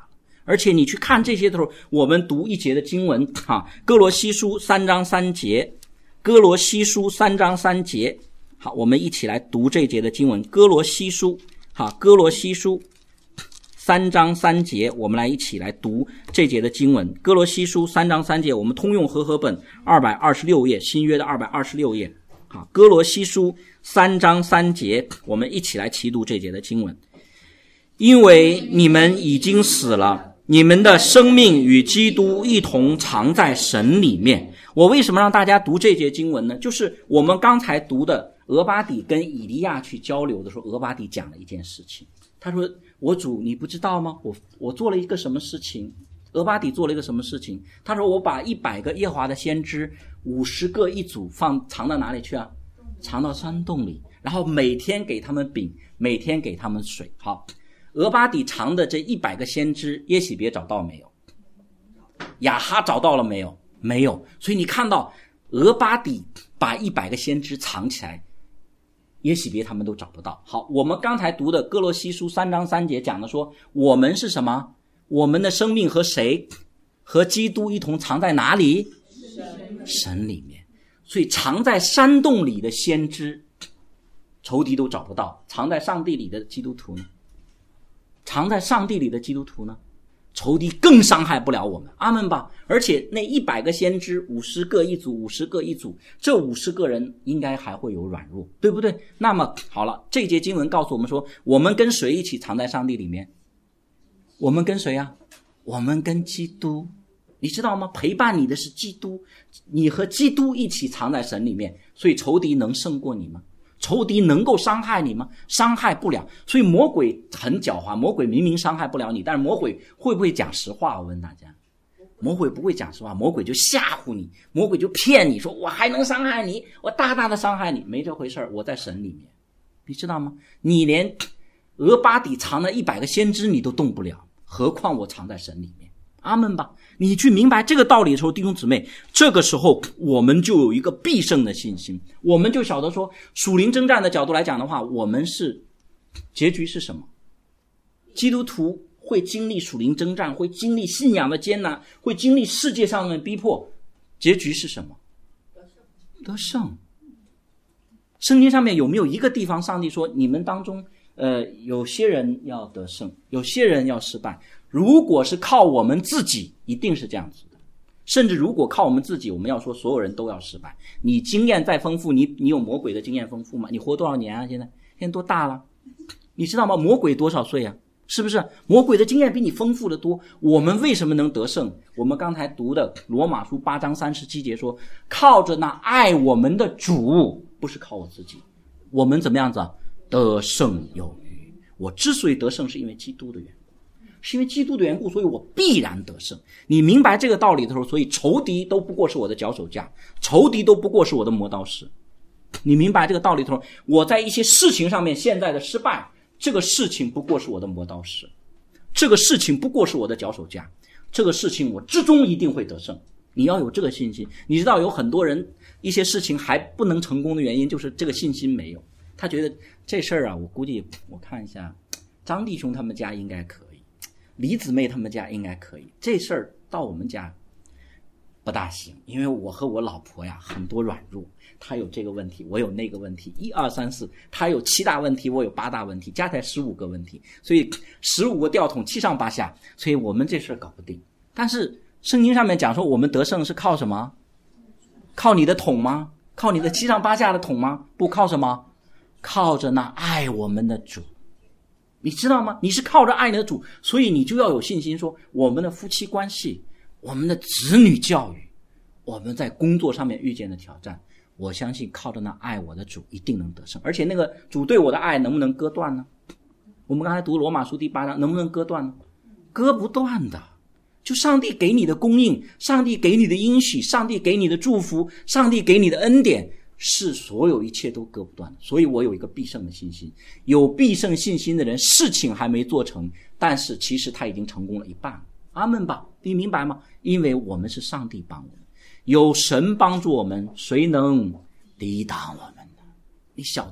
而且你去看这些的时候，我们读一节的经文哥罗西书3章3节，哥罗西书3章3节。好，我们一起来读这节的经文，哥罗西书3章3节，我们来一起来读这节的经文。哥罗西书3章3节，我们通用和合本226页，新约的226页。好，哥罗西书3章3节，我们一起来齐读这节的经文。因为你们已经死了，你们的生命与基督一同藏在神里面。我为什么让大家读这节经文呢？就是我们刚才读的俄巴底跟以利亚去交流的时候，俄巴底讲了一件事情，他说我主你不知道吗？我做了一个什么事情？俄巴底做了一个什么事情？他说我把100个耶和华的先知50个一组藏到哪里去啊？藏到山洞里，然后每天给他们饼，每天给他们水。好，俄巴底藏的这100个先知，耶洗别找到没有？亚哈找到了没有？没有。所以你看到俄巴底把100个先知藏起来，耶洗别他们都找不到。好，我们刚才读的哥罗西书3章3节讲的说，我们是什么？我们的生命和谁？和基督一同藏在哪里？神里面。所以藏在山洞里的先知，仇敌都找不到。藏在上帝里的基督徒呢？藏在上帝里的基督徒呢？仇敌更伤害不了我们，阿们吧。而且那100个先知50个一组，50个一组，这50个人应该还会有软弱，对不对？那么好了，这节经文告诉我们说，我们跟谁一起藏在上帝里面？我们跟谁啊？我们跟基督。你知道吗？陪伴你的是基督，你和基督一起藏在神里面，所以仇敌能胜过你吗？仇敌能够伤害你吗？伤害不了。所以魔鬼很狡猾，魔鬼明明伤害不了你，但是魔鬼会不会讲实话？我问大家，魔鬼不会讲实话，魔鬼就吓唬你，魔鬼就骗你说我还能伤害你，我大大的伤害你，没这回事，我在神里面，你知道吗？你连俄巴底藏了100个先知你都动不了，何况我藏在神里面。阿们吧。你去明白这个道理的时候，弟兄姊妹，这个时候我们就有一个必胜的信心，我们就晓得说，属灵征战的角度来讲的话，我们是结局是什么？基督徒会经历属灵征战，会经历信仰的艰难，会经历世界上的逼迫，结局是什么？得胜。圣经上面有没有一个地方上帝说你们当中有些人要得胜，有些人要失败？如果是靠我们自己，一定是这样子的。甚至如果靠我们自己，我们要说所有人都要失败。你经验再丰富，你有魔鬼的经验丰富吗？你活多少年啊？现在多大了？你知道吗？魔鬼多少岁啊？是不是？魔鬼的经验比你丰富的多。我们为什么能得胜？我们刚才读的罗马书8章37节说，靠着那爱我们的主，不是靠我自己。我们怎么样子啊？得胜有余。我之所以得胜，是因为基督的缘故，是因为基督的缘故，所以我必然得胜。你明白这个道理的时候，所以仇敌都不过是我的脚手架，仇敌都不过是我的磨刀石。你明白这个道理的时候，我在一些事情上面现在的失败，这个事情不过是我的磨刀石，这个事情不过是我的脚手架，这个事情我至终一定会得胜。你要有这个信心。你知道有很多人一些事情还不能成功的原因，就是这个信心没有。他觉得这事儿啊，我估计我看一下，张弟兄他们家应该可以，李姊妹他们家应该可以，这事儿到我们家不大行，因为我和我老婆呀很多软弱，她有这个问题，我有那个问题，1、2、3、4，她有7大问题，我有8大问题，加起来15个问题，所以15个吊桶7上8下，所以我们这事儿搞不定。但是圣经上面讲说，我们得胜是靠什么？靠你的桶吗？靠你的7上8下的桶吗？不，靠什么？靠着那爱我们的主。你知道吗？你是靠着爱你的主，所以你就要有信心说，我们的夫妻关系，我们的子女教育，我们在工作上面遇见的挑战，我相信靠着那爱我的主一定能得胜。而且那个主对我的爱能不能割断呢？我们刚才读罗马书第8章，能不能割断呢？割不断的。就上帝给你的供应，上帝给你的应许，上帝给你的祝福，上帝给你的恩典，是所有一切都割不断的。所以我有一个必胜的信心。有必胜信心的人，事情还没做成，但是其实他已经成功了一半。阿们吧，你明白吗？因为我们是上帝帮我们，有神帮助我们，谁能抵挡我们呢？你晓得吗？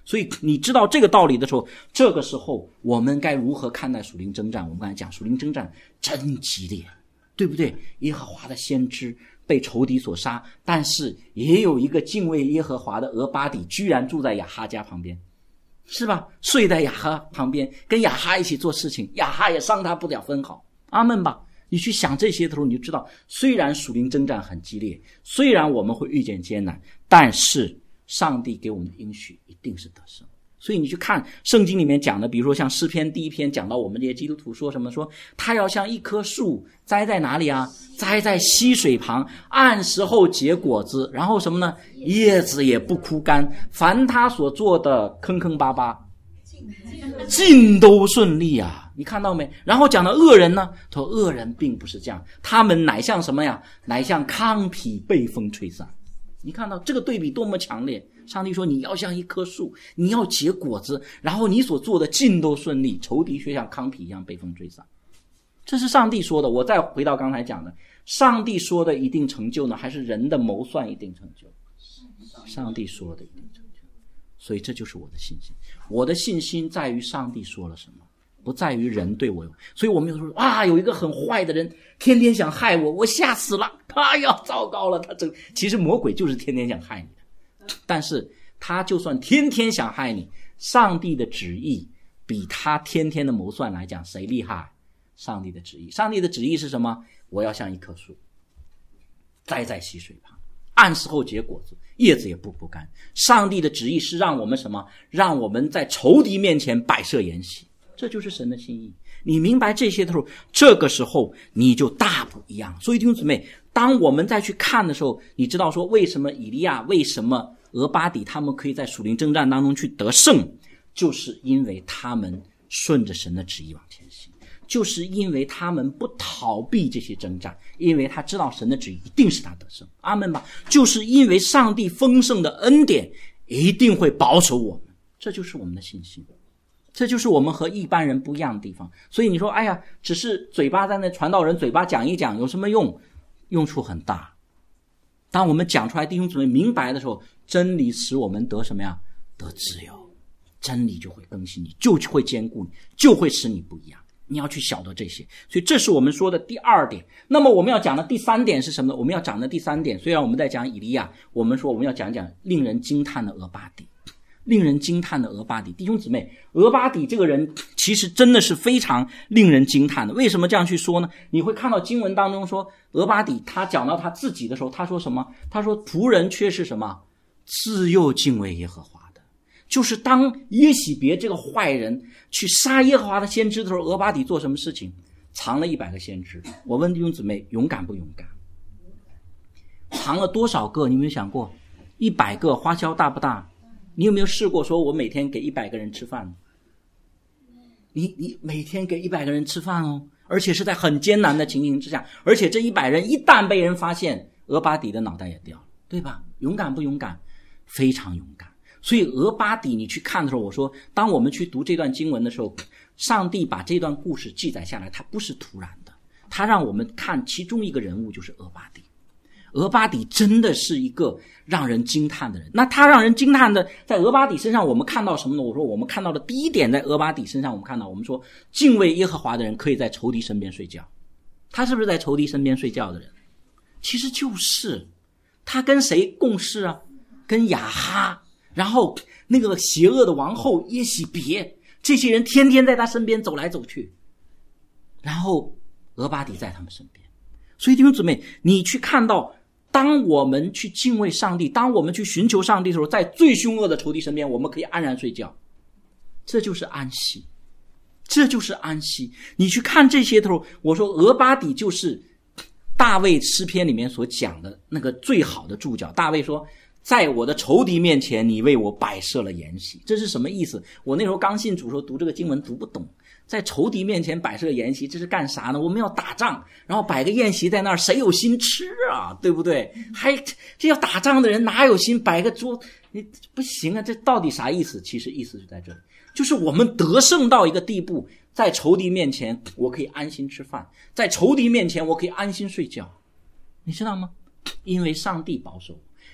所以你知道这个道理的时候，这个时候我们该如何看待属灵征战？我们刚才讲属灵征战真激烈，对不对？耶和华的先知被仇敌所杀，但是也有一个敬畏耶和华的俄巴底居然住在亚哈家旁边，是吧？睡在亚哈旁边，跟亚哈一起做事情，亚哈也伤他不了分毫。阿们吧。你去想这些的时候，你就知道虽然属灵征战很激烈，虽然我们会遇见艰难，但是上帝给我们的应许一定是得胜。所以你去看圣经里面讲的，比如说像诗篇第1篇讲到我们这些基督徒说什么，说他要像一棵树栽在哪里啊？栽在溪水旁，按时候结果子，然后什么呢？叶子也不枯干，凡他所做的坑坑巴巴尽都顺利啊。你看到没？然后讲到恶人呢，他说恶人并不是这样，他们乃像什么呀？乃像糠秕被风吹散。你看到这个对比多么强烈。上帝说你要像一棵树，你要结果子，然后你所做的尽都顺利，仇敌却像糠秕一样被风吹散。这是上帝说的。我再回到刚才讲的，上帝说的一定成就呢，还是人的谋算一定成就？上帝说的一定成就。所以这就是我的信心。我的信心在于上帝说了什么，不在于人对我有。所以我们有时候有一个很坏的人天天想害我，我吓死了，哎呀糟糕了，其实魔鬼就是天天想害你的。但是他就算天天想害你，上帝的旨意比他天天的谋算来讲谁厉害？上帝的旨意。上帝的旨意是什么？我要像一棵树栽在溪水旁，按时候结果子，叶子也不枯干。上帝的旨意是让我们什么？让我们在仇敌面前摆设筵席。这就是神的心意。你明白这些的时候，这个时候你就大不一样。所以弟兄姊妹，当我们再去看的时候，你知道说为什么以利亚，为什么俄巴底他们可以在属灵征战当中去得胜，就是因为他们顺着神的旨意往前行，就是因为他们不逃避这些征战，因为他知道神的旨意一定是他得胜。阿们吧。就是因为上帝丰盛的恩典一定会保守我们，这就是我们的信心。这就是我们和一般人不一样的地方。所以你说哎呀，只是嘴巴在那传道人嘴巴讲一讲有什么用？用处很大。当我们讲出来弟兄姊妹明白的时候，真理使我们得什么呀？得自由。真理就会更新你，就会坚固你，就会使你不一样。你要去晓得这些。所以这是我们说的第2点。那么我们要讲的第3点是什么呢？我们要讲的第3点，虽然我们在讲以利亚，我们说我们要讲讲令人惊叹的俄巴底。令人惊叹的俄巴底。弟兄姊妹，俄巴底这个人其实真的是非常令人惊叹的。为什么这样去说呢？你会看到经文当中说俄巴底他讲到他自己的时候，他说什么？他说仆人却是什么？自幼敬畏耶和华的。就是当耶洗别这个坏人去杀耶和华的先知的时候，俄巴底做什么事情？藏了100个先知。我问弟兄姊妹，勇敢不勇敢？藏了多少个？你有没有想过100个花销大不大？你有没有试过说我每天给100个人吃饭？你每天给100个人吃饭哦，而且是在很艰难的情形之下，而且这100人一旦被人发现，俄巴底的脑袋也掉了，对吧？勇敢不勇敢？非常勇敢。所以俄巴底你去看的时候，我说当我们去读这段经文的时候，上帝把这段故事记载下来，它不是突然的，他让我们看其中一个人物就是俄巴底。俄巴底真的是一个让人惊叹的人。那他让人惊叹的，在俄巴底身上我们看到什么呢？我说我们看到的第一点，在俄巴底身上我们看到，我们说敬畏耶和华的人可以在仇敌身边睡觉。他是不是在仇敌身边睡觉的人？其实就是他跟谁共事啊？跟亚哈，然后那个邪恶的王后耶洗别，这些人天天在他身边走来走去，然后俄巴底在他们身边。所以弟兄姊妹，你去看到当我们去敬畏上帝，当我们去寻求上帝的时候，在最凶恶的仇敌身边我们可以安然睡觉，这就是安息，这就是安息。你去看这些的时候，我说俄巴底就是大卫诗篇里面所讲的那个最好的助教。大卫说在我的仇敌面前你为我摆设了筵席。这是什么意思？我那时候刚信主时候读这个经文读不懂，在仇敌面前摆设筵席，这是干啥呢？我们要打仗，然后摆个宴席在那儿，谁有心吃啊？对不对？这要打仗的人哪有心摆个桌？你不行啊！这到底啥意思？其实意思是在这里，就是我们得胜到一个地步，在仇敌面前我可以安心吃饭，在仇敌面前我可以安心睡觉，你知道吗？因为上帝保守我，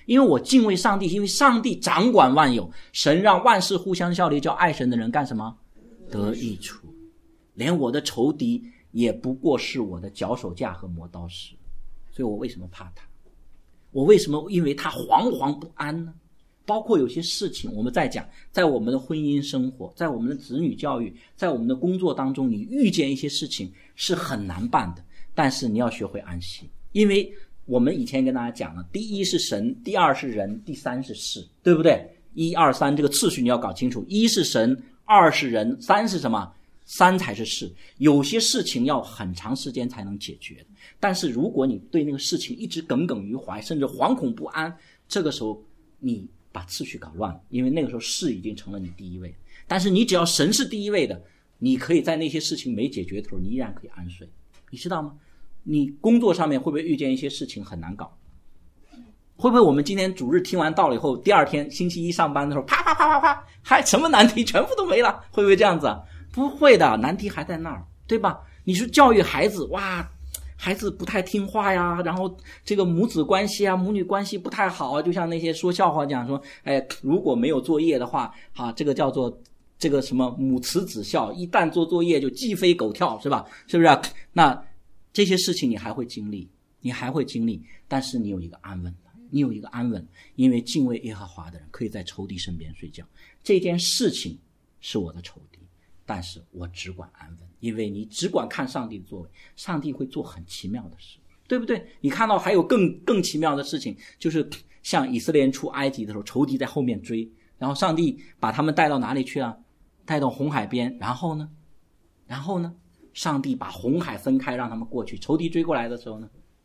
因为我敬畏上帝，因为上帝掌管万有，神让万事互相效力，叫爱神的人干什么？得益处。连我的仇敌也不过是我的脚手架和磨刀石，所以我为什么怕他？我为什么因为他惶惶不安呢？包括有些事情我们在讲，在我们的婚姻生活，在我们的子女教育，在我们的工作当中，你遇见一些事情是很难办的，但是你要学会安息。因为我们以前跟大家讲了，第一是神，第二是人，第三是事，对不对？1、2、3这个次序你要搞清楚，一是神，二是人，三是什么？三才是事。有些事情要很长时间才能解决的，但是如果你对那个事情一直耿耿于怀，甚至惶恐不安，这个时候你把次序搞乱了，因为那个时候事已经成了你第一位。但是你只要神是第一位的，你可以在那些事情没解决的时候，你依然可以安睡，你知道吗？你工作上面会不会遇见一些事情很难搞？会不会我们今天主日听完道了以后，第二天星期一上班的时候，啪啪啪啪啪，还什么难题全部都没了？会不会这样子啊？不会的，难题还在那儿，对吧？你说教育孩子，哇，孩子不太听话呀，然后这个母子关系啊，母女关系不太好啊，就像那些说笑话讲说，如果没有作业的话，这个叫做这个什么母慈子孝，一旦做作业就鸡飞狗跳，是吧？是不是啊？那这些事情你还会经历，但是你有一个安稳，因为敬畏耶和华的人可以在仇敌身边睡觉。这件事情是我的仇敌，但是我只管安稳，因为你只管看上帝的作为，上帝会做很奇妙的事，对不对？你看到还有更奇妙的事情，就是像以色列人出埃及的时候，仇敌在后面追，然后上帝把他们带到哪里去啊？带到红海边，然后呢？上帝把红海分开，让他们过去。仇敌追过来的时候，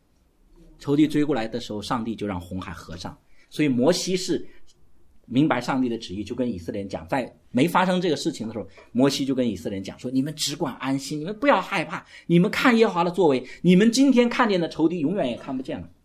上帝就让红海合上。所以摩西是明白上帝的旨意，就跟以色列人讲，在没发生这个事情的时候，摩西就跟以色列人讲说，你们只管安心，你们不要害怕，你们看耶和华的作为，你们今天看见的仇敌永远也看不见了，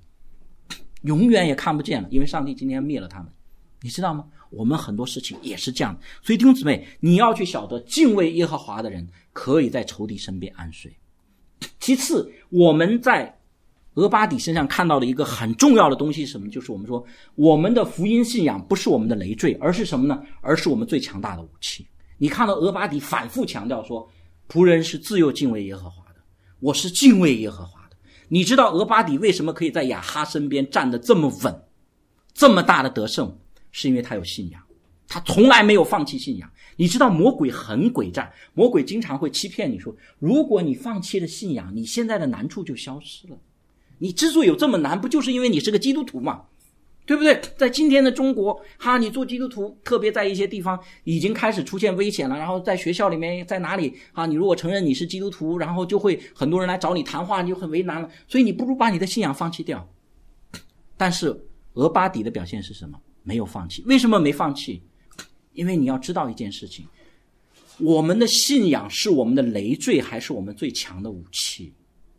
因为上帝今天灭了他们，你知道吗？我们很多事情也是这样的。所以弟兄姊妹，你要去晓得，敬畏耶和华的人可以在仇敌身边安睡。其次，我们在俄巴底身上看到的一个很重要的东西是什么？就是我们说，我们的福音信仰不是我们的累赘，而是什么呢？而是我们最强大的武器。你看到俄巴底反复强调说，仆人是自幼敬畏耶和华的，我是敬畏耶和华的。你知道俄巴底为什么可以在亚哈身边站得这么稳，这么大的得胜？是因为他有信仰，他从来没有放弃信仰。你知道魔鬼很诡诈，魔鬼经常会欺骗你说，如果你放弃了信仰，你现在的难处就消失了。你之所以有这么难，不就是因为你是个基督徒吗？对不对？在今天的中国你做基督徒，特别在一些地方已经开始出现危险了，然后在学校里面，在哪里你如果承认你是基督徒，然后就会很多人来找你谈话，你就很为难了。所以你不如把你的信仰放弃掉。但是俄巴底的表现是什么？没有放弃。为什么没放弃？因为你要知道一件事情，我们的信仰是我们的累赘还是我们最强的武器？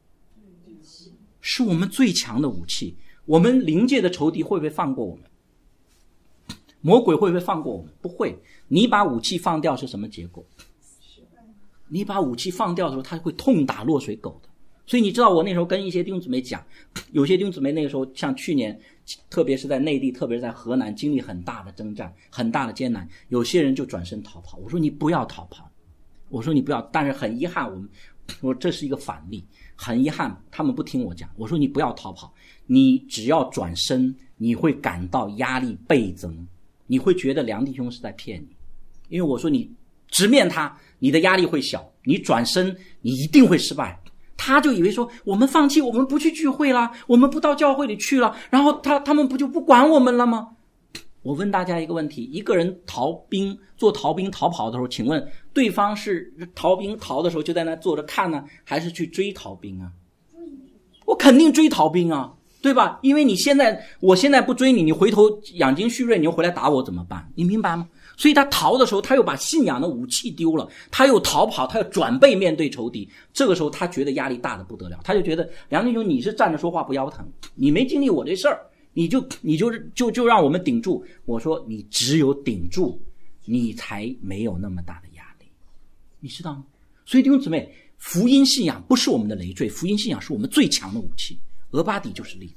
是我们最强的武器。我们灵界的仇敌会不会放过我们？魔鬼会不会放过我们？不会。你把武器放掉是什么结果？你把武器放掉的时候，他会痛打落水狗的。所以你知道，我那时候跟一些弟兄姊妹讲，有些弟兄姊妹那个时候像去年，特别是在内地，特别是在河南，经历很大的征战，很大的艰难，有些人就转身逃跑。我说你不要逃跑，但是很遗憾，我说这是一个反例，很遗憾他们不听我讲。我说你不要逃跑，你只要转身，你会感到压力倍增，你会觉得梁弟兄是在骗你。因为我说你直面他，你的压力会小，你转身你一定会失败。他就以为说我们放弃，我们不去聚会了，我们不到教会里去了，然后他们不就不管我们了吗？我问大家一个问题，一个人做逃兵逃跑的时候，请问对方是逃兵逃的时候就在那坐着看呢，还是去追逃兵啊？我肯定追逃兵啊，对吧？因为我现在不追你，你回头养精蓄锐，你又回来打我怎么办？你明白吗？所以他逃的时候，他又把信仰的武器丢了，他又逃跑，他又转背面对仇敌。这个时候他觉得压力大得不得了，他就觉得梁弟兄你是站着说话不腰疼，你没经历我这事儿，你就让我们顶住。我说你只有顶住，你才没有那么大的压力，你知道吗？所以弟兄姊妹，福音信仰不是我们的累赘，福音信仰是我们最强的武器。俄巴底就是例子。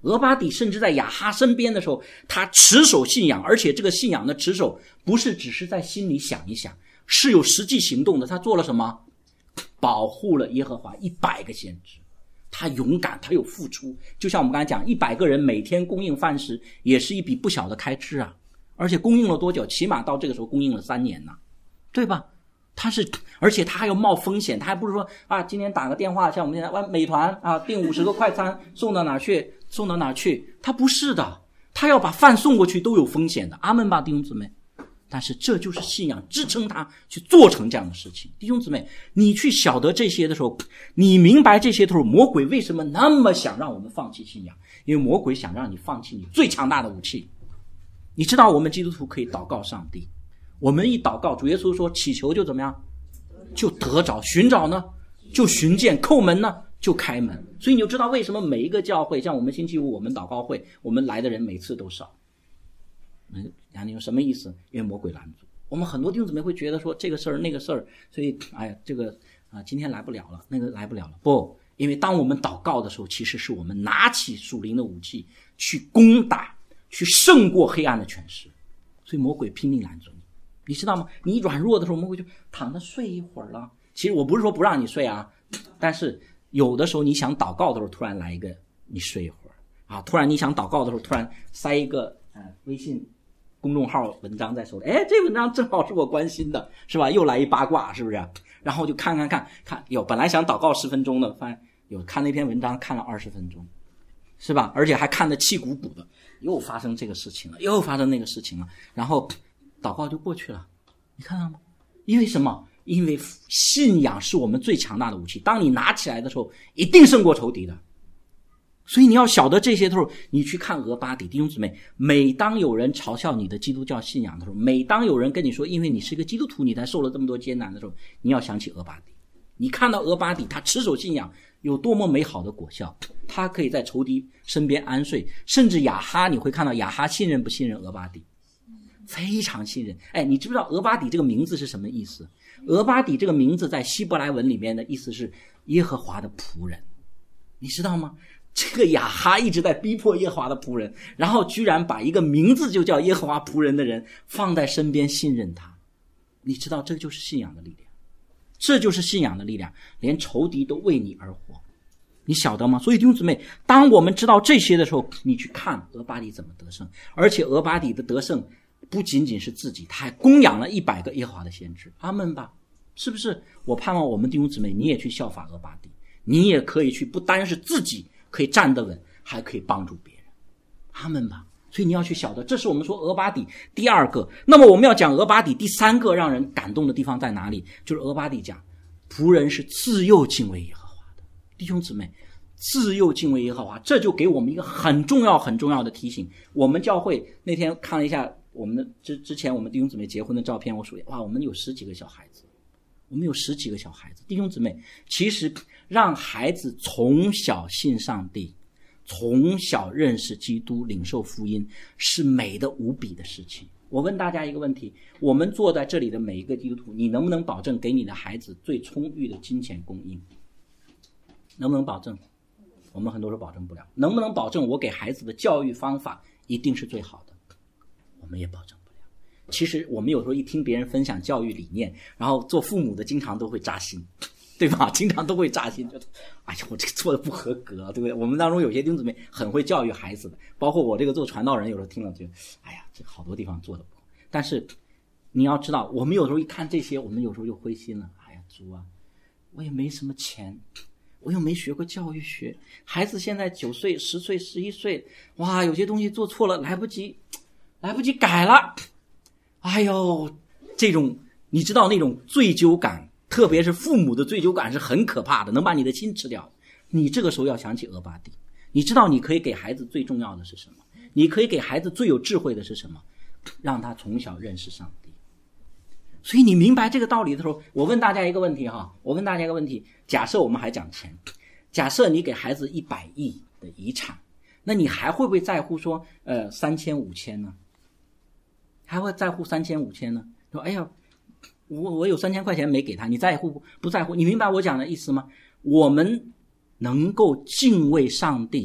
俄巴底甚至在亚哈身边的时候，他持守信仰，而且这个信仰的持守不是只是在心里想一想，是有实际行动的。他做了什么？保护了耶和华100个先知。他勇敢，他有付出。就像我们刚才讲，100个人每天供应饭食，也是一笔不小的开支啊。而且供应了多久？起码到这个时候供应了3年呢，对吧？而且他还要冒风险，他还不是说啊，今天打个电话，像我们现在美团啊，订50个快餐送到哪去，他不是的，他要把饭送过去都有风险的。阿们吧，弟兄姊妹。但是这就是信仰支撑他去做成这样的事情。弟兄姊妹，你去晓得这些的时候，你明白这些的时候，魔鬼为什么那么想让我们放弃信仰？因为魔鬼想让你放弃你最强大的武器。你知道我们基督徒可以祷告上帝，我们一祷告，主耶稣说祈求就怎么样？就得着，寻找呢就寻见，叩门呢就开门。所以你就知道为什么每一个教会，像我们星期五我们祷告会，我们来的人每次都少。你说什么意思？因为魔鬼拦住我们。很多弟兄姊妹会觉得说这个事儿那个事儿，所以这个今天来不了了，那个来不了了。不，因为当我们祷告的时候，其实是我们拿起属灵的武器去攻打，去胜过黑暗的权势。所以魔鬼拼命拦住你知道吗？你软弱的时候，魔鬼就躺着睡一会儿了。其实我不是说不让你睡啊，但是有的时候你想祷告的时候，突然来一个你睡一会儿啊，突然你想祷告的时候，突然塞一个微信公众号文章在手里，这文章正好是我关心的，是吧？又来一八卦，是不是？然后就看，本来想祷告10分钟的，发现看那篇文章看了20分钟，是吧？而且还看得气鼓鼓的，又发生这个事情了，又发生那个事情了，然后祷告就过去了。你看到吗？因为什么？因为信仰是我们最强大的武器，当你拿起来的时候，一定胜过仇敌的。所以你要晓得这些的时候，你去看俄巴底。弟兄姊妹，每当有人嘲笑你的基督教信仰的时候，每当有人跟你说因为你是一个基督徒你才受了这么多艰难的时候，你要想起俄巴底。你看到俄巴底他持守信仰有多么美好的果效，他可以在仇敌身边安睡。甚至亚哈，你会看到亚哈信任不信任俄巴底？非常信任。你知不知道俄巴底这个名字是什么意思？俄巴底这个名字在希伯来文里面的意思是耶和华的仆人，你知道吗？这个亚哈一直在逼迫耶和华的仆人，然后居然把一个名字就叫耶和华仆人的人放在身边信任他。你知道这就是信仰的力量，这就是信仰的力量，连仇敌都为你而活，你晓得吗？所以弟兄姊妹，当我们知道这些的时候，你去看俄巴底怎么得胜。而且俄巴底的得胜不仅仅是自己，他还供养了100个耶和华的先知。阿们吧，是不是？我盼望我们弟兄姊妹你也去效法俄巴底，你也可以去，不单是自己可以站得稳，还可以帮助别人。阿们吧。所以你要去晓得，这是我们说俄巴底第2个。那么我们要讲俄巴底第3个让人感动的地方在哪里？就是俄巴底讲仆人是自幼敬畏耶和华的。弟兄姊妹，自幼敬畏耶和华，这就给我们一个很重要很重要的提醒。我们教会那天看了一下我们的之前我们弟兄姊妹结婚的照片，我说哇，我们有10几个小孩子，我们有10几个小孩子。弟兄姊妹，其实让孩子从小信上帝，从小认识基督，领受福音，是美的无比的事情。我问大家一个问题，我们坐在这里的每一个基督徒，你能不能保证给你的孩子最充裕的金钱供应？能不能保证？我们很多时候保证不了。能不能保证我给孩子的教育方法一定是最好的？我们也保证不了。其实我们有时候一听别人分享教育理念，然后做父母的经常都会扎心，对吧？经常都会扎心，觉得哎呀，我这个做的不合格，对不对？我们当中有些弟兄姊妹很会教育孩子的，包括我这个做传道人，有时候听了就哎呀，这好多地方做的不好。但是你要知道，我们有时候一看这些，我们有时候就灰心了。哎呀，主啊，我也没什么钱，我又没学过教育学，孩子现在9岁、10岁、11岁，哇，有些东西做错了，来不及改了。哎呦，这种你知道那种罪疚感，特别是父母的罪疚感是很可怕的，能把你的心吃掉。你这个时候要想起俄巴底，你知道你可以给孩子最重要的是什么？你可以给孩子最有智慧的是什么？让他从小认识上帝。所以你明白这个道理的时候，我问大家一个问题哈，假设我们还讲钱，假设你给孩子100亿的遗产，那你还会不会在乎说3000、5000呢？还会在乎3000、5000呢？说哎呀，我有3000块钱没给他，你在乎不在乎？你明白我讲的意思吗？我们能够敬畏上帝，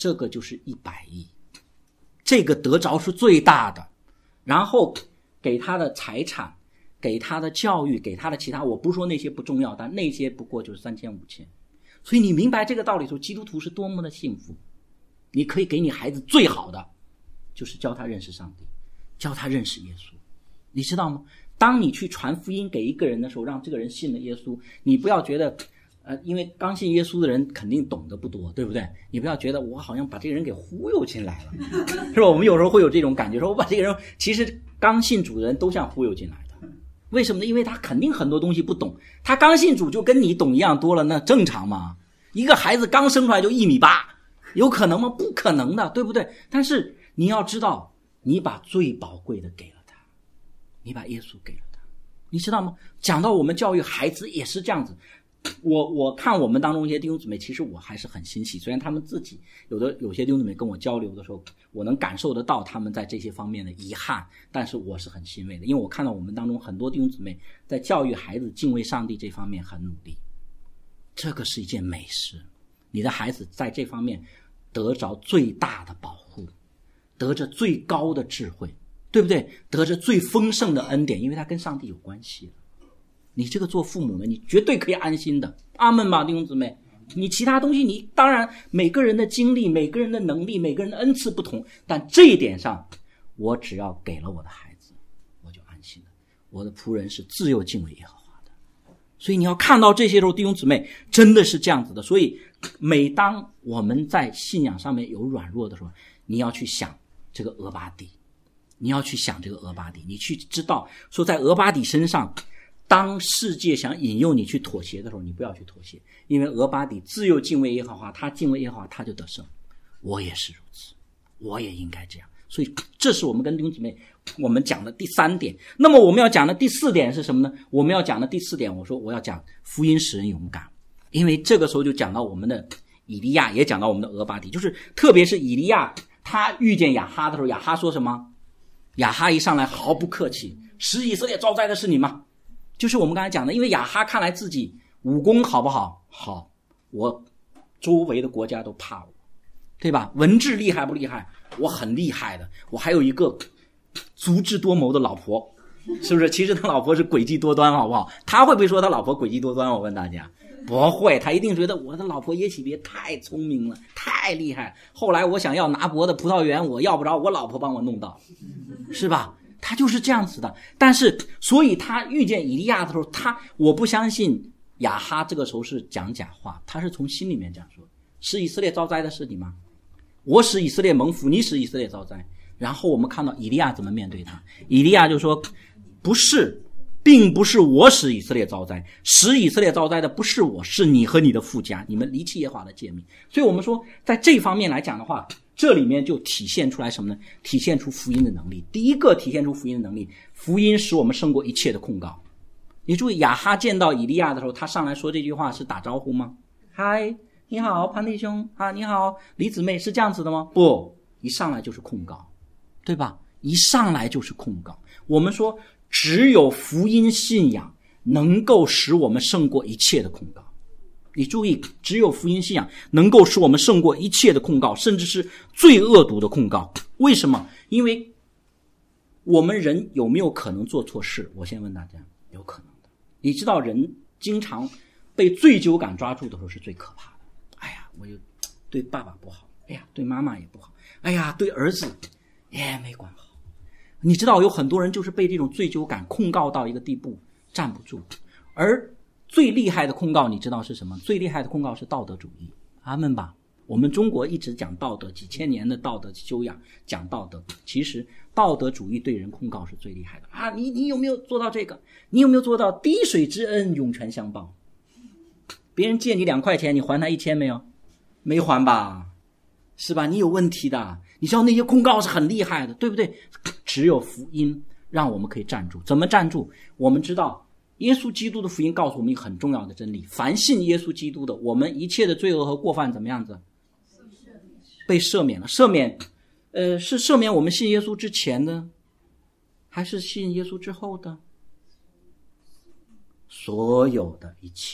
这个就是100亿，这个得着是最大的，然后给他的财产，给他的教育，给他的其他，我不是说那些不重要，但那些不过就是3000、5000。所以你明白这个道理的时候，基督徒是多么的幸福。你可以给你孩子最好的，就是教他认识上帝，教他认识耶稣。你知道吗？当你去传福音给一个人的时候，让这个人信了耶稣，你不要觉得因为刚信耶稣的人肯定懂得不多，对不对？你不要觉得我好像把这个人给忽悠进来了，是吧？我们有时候会有这种感觉，说我把这个人，其实刚信主的人都像忽悠进来的。为什么呢？因为他肯定很多东西不懂，他刚信主就跟你懂一样多了，那正常吗？一个孩子刚生出来就1.8米，有可能吗？不可能的，对不对？但是你要知道，你把最宝贵的给了他，你把耶稣给了他，你知道吗？讲到我们教育孩子也是这样子。我看我们当中一些弟兄姊妹，其实我还是很欣喜，虽然他们自己有些弟兄姊妹跟我交流的时候，我能感受得到他们在这些方面的遗憾，但是我是很欣慰的，因为我看到我们当中很多弟兄姊妹在教育孩子敬畏上帝这方面很努力，这个是一件美事。你的孩子在这方面得着最大的保护，得着最高的智慧，对不对？得着最丰盛的恩典，因为他跟上帝有关系了。你这个做父母的，你绝对可以安心的。阿们吧，弟兄姊妹。你其他东西，你当然每个人的经历，每个人的能力，每个人的恩赐不同，但这一点上，我只要给了我的孩子，我就安心了。我的仆人是自幼敬畏耶和华的。所以你要看到这些时候，弟兄姊妹真的是这样子的。所以每当我们在信仰上面有软弱的时候，你要去想这个俄巴底，你要去想这个俄巴底，你去知道说在俄巴底身上，当世界想引诱你去妥协的时候，你不要去妥协，因为俄巴底自幼敬畏耶和华，他敬畏耶和华，他就得胜。我也是如此，我也应该这样。所以这是我们跟弟兄姊妹我们讲的第3点。那么我们要讲的第4点是什么呢？我们要讲的第4点，我说我要讲福音使人勇敢。因为这个时候就讲到我们的以利亚，也讲到我们的俄巴底，就是特别是以利亚他遇见亚哈的时候，亚哈说什么？亚哈一上来毫不客气，使以色列遭灾的是你吗？就是我们刚才讲的，因为亚哈看来自己武功好不好？好，我周围的国家都怕我，对吧？文治厉害不厉害？我很厉害的，我还有一个足智多谋的老婆，是不是？其实他老婆是诡计多端，好不好？他会不会说他老婆诡计多端？我问大家，不会，他一定觉得我的老婆耶洗别太聪明了，太厉害。后来我想要拿伯的葡萄园，我要不着，我老婆帮我弄到，是吧？他就是这样子的。但是所以他遇见以利亚的时候，我不相信亚哈这个时候是讲假话，他是从心里面讲说，使以色列遭灾的是你吗？我使以色列蒙福，你使以色列遭灾。然后我们看到以利亚怎么面对他，以利亚就说，不是，并不是我使以色列遭灾，使以色列遭灾的不是我，是你和你的父家，你们离弃耶和华的诫命。所以我们说在这方面来讲的话，这里面就体现出来什么呢？体现出福音的能力。第一个体现出福音的能力，福音使我们胜过一切的控告。你注意亚哈见到以利亚的时候，他上来说这句话是打招呼吗？嗨，你好潘弟兄啊，你好李姊妹，是这样子的吗？不，一上来就是控告，对吧？一上来就是控告。我们说只有福音信仰能够使我们胜过一切的控告。你注意，只有福音信仰能够使我们胜过一切的控告，甚至是最恶毒的控告。为什么？因为我们人有没有可能做错事？我先问大家，有可能的。你知道人经常被罪疚感抓住的时候是最可怕的。哎呀，我就对爸爸不好，哎呀，对妈妈也不好，哎呀，对儿子也没管好。你知道有很多人就是被这种罪疚感控告到一个地步站不住。而最厉害的控告你知道是什么？最厉害的控告是道德主义。阿们吧。我们中国一直讲道德，几千年的道德修养，讲道德。其实道德主义对人控告是最厉害的啊！你有没有做到这个？你有没有做到滴水之恩涌泉相报？别人借你2块钱，你还他1000没有？没还吧？是吧？你有问题的。你知道那些控告是很厉害的，对不对？只有福音让我们可以站住。怎么站住？我们知道耶稣基督的福音告诉我们一个很重要的真理，凡信耶稣基督的，我们一切的罪恶和过犯怎么样子？被赦免了。赦免是赦免我们信耶稣之前的，还是信耶稣之后的？所有的一切的，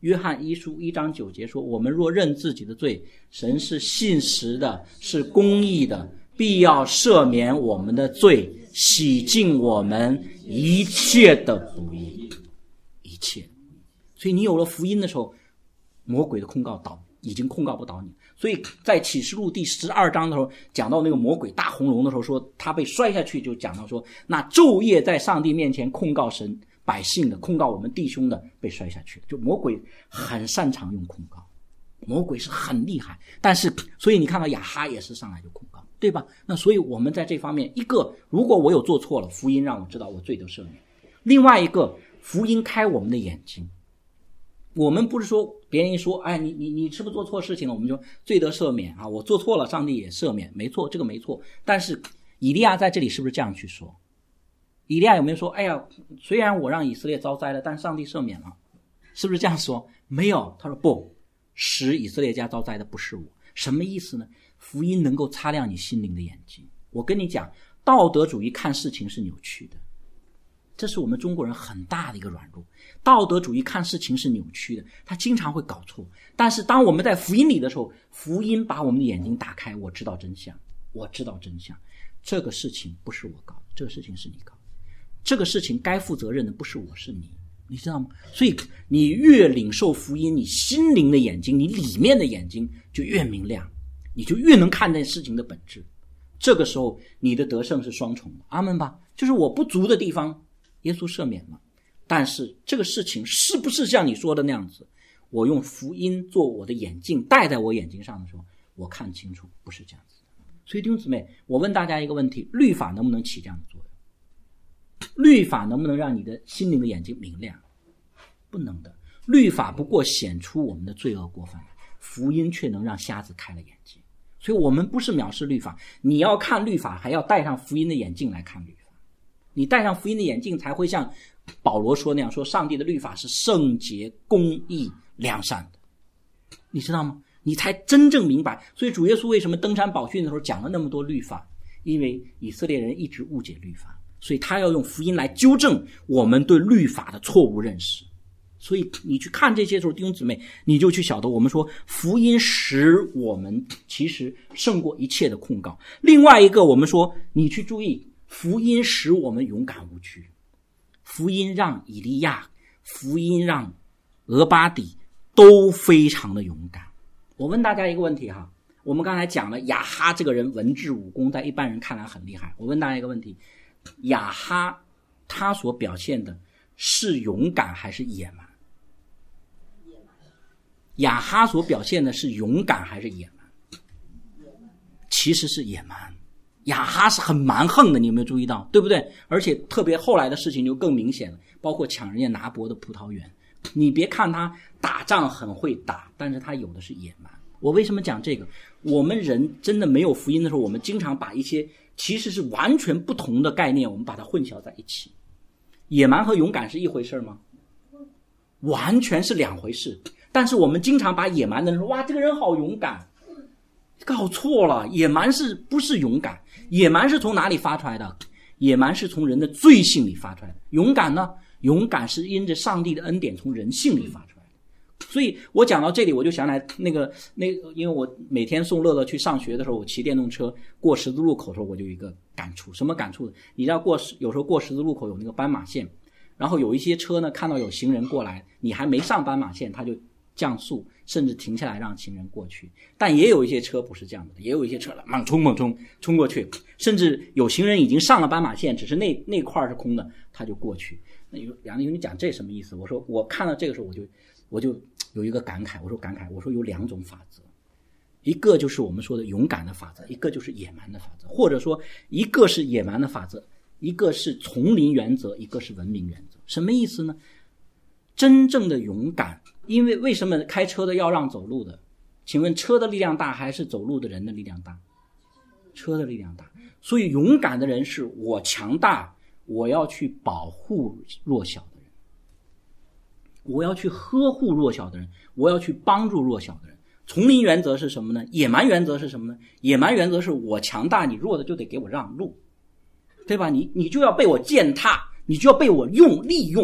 约翰一书1章9节说，我们若认自己的罪，神是信实的，是公义的，必要赦免我们的罪，洗净我们一切的不义。一切。所以你有了福音的时候，魔鬼的控告已经控告不倒你。所以在启示录第12章的时候，讲到那个魔鬼大红龙的时候，说他被摔下去，就讲到说，那昼夜在上帝面前控告神百姓的，控告我们弟兄的，被摔下去。就魔鬼很擅长用控告，魔鬼是很厉害。但是所以你看到亚哈也是上来就控告，对吧？那所以我们在这方面，一个如果我有做错了，福音让我知道我罪得赦免；另外一个，福音开我们的眼睛。我们不是说别人一说，哎，你是不是做错事情了，我们就罪得赦免啊？我做错了，上帝也赦免，没错，这个没错。但是以利亚在这里是不是这样去说？以利亚有没有说，哎呀，虽然我让以色列遭灾了，但上帝赦免了，是不是这样说？没有，他说不，使以色列家遭灾的不是我。什么意思呢？福音能够擦亮你心灵的眼睛。我跟你讲，道德主义看事情是扭曲的，这是我们中国人很大的一个软弱。道德主义看事情是扭曲的，他经常会搞错。但是当我们在福音里的时候，福音把我们的眼睛打开，我知道真相，我知道真相。这个事情不是我搞的，这个事情是你搞的，这个事情该负责任的不是我，是你，你知道吗？所以你越领受福音，你心灵的眼睛，你里面的眼睛就越明亮，你就越能看见事情的本质。这个时候你的得胜是双重的，阿们吧。就是我不足的地方耶稣赦免了，但是这个事情是不是像你说的那样子，我用福音做我的眼镜戴在我眼睛上的时候，我看清楚不是这样子的。所以弟兄姊妹，我问大家一个问题，律法能不能起这样的作用？律法能不能让你的心灵的眼睛明亮？不能的。律法不过显出我们的罪恶过犯，福音却能让瞎子开了眼睛。所以我们不是藐视律法，你要看律法还要戴上福音的眼镜来看律法。你戴上福音的眼镜才会像保罗说那样，说上帝的律法是圣洁、公义、良善的，你知道吗？你才真正明白。所以主耶稣为什么登山宝训的时候讲了那么多律法？因为以色列人一直误解律法，所以他要用福音来纠正我们对律法的错误认识。所以你去看这些时候，弟兄姊妹，你就去晓得我们说福音使我们其实胜过一切的控告。另外一个，我们说你去注意，福音使我们勇敢无惧。福音让以利亚，福音让俄巴底都非常的勇敢。我问大家一个问题哈，我们刚才讲了亚哈这个人文治武功在一般人看来很厉害，我问大家一个问题，亚哈他所表现的是勇敢还是野蛮？亚哈所表现的是勇敢还是野蛮？其实是野蛮。亚哈是很蛮横的，你有没有注意到？对不对？而且特别后来的事情就更明显了，包括抢人家拿伯的葡萄园。你别看他打仗很会打，但是他有的是野蛮。我为什么讲这个？我们人真的没有福音的时候，我们经常把一些其实是完全不同的概念，我们把它混淆在一起。野蛮和勇敢是一回事吗？完全是两回事。但是我们经常把野蛮的人说，哇，这个人好勇敢，搞错了。野蛮是不是勇敢？野蛮是从哪里发出来的？野蛮是从人的罪性里发出来的。勇敢呢？勇敢是因着上帝的恩典从人性里发出来的。所以我讲到这里，我就想来那个，因为我每天送乐乐去上学的时候，我骑电动车过十字路口的时候，我就有一个感触。什么感触呢？你知道有时候过十字路口有那个斑马线，然后有一些车呢，看到有行人过来，你还没上斑马线，他就降速，甚至停下来让行人过去。但也有一些车不是这样的，也有一些车猛冲过去，甚至有行人已经上了斑马线，只是那块是空的，他就过去。那杨丽，你讲这什么意思？我说我看到这个时候，我就有一个感慨。我说有两种法则，一个就是我们说的勇敢的法则，一个就是野蛮的法则，或者说一个是野蛮的法则，一个是丛林原则，一个是文明原则。什么意思呢？真正的勇敢，因为为什么开车的要让走路的？请问车的力量大还是走路的人的力量大？车的力量大。所以勇敢的人是我强大，我要去保护弱小的人，我要去呵护弱小的人，我要去帮助弱小的人。丛林原则是什么呢？野蛮原则是什么呢？野蛮原则是我强大，你弱的就得给我让路，对吧？你就要被我践踏，你就要被我利用。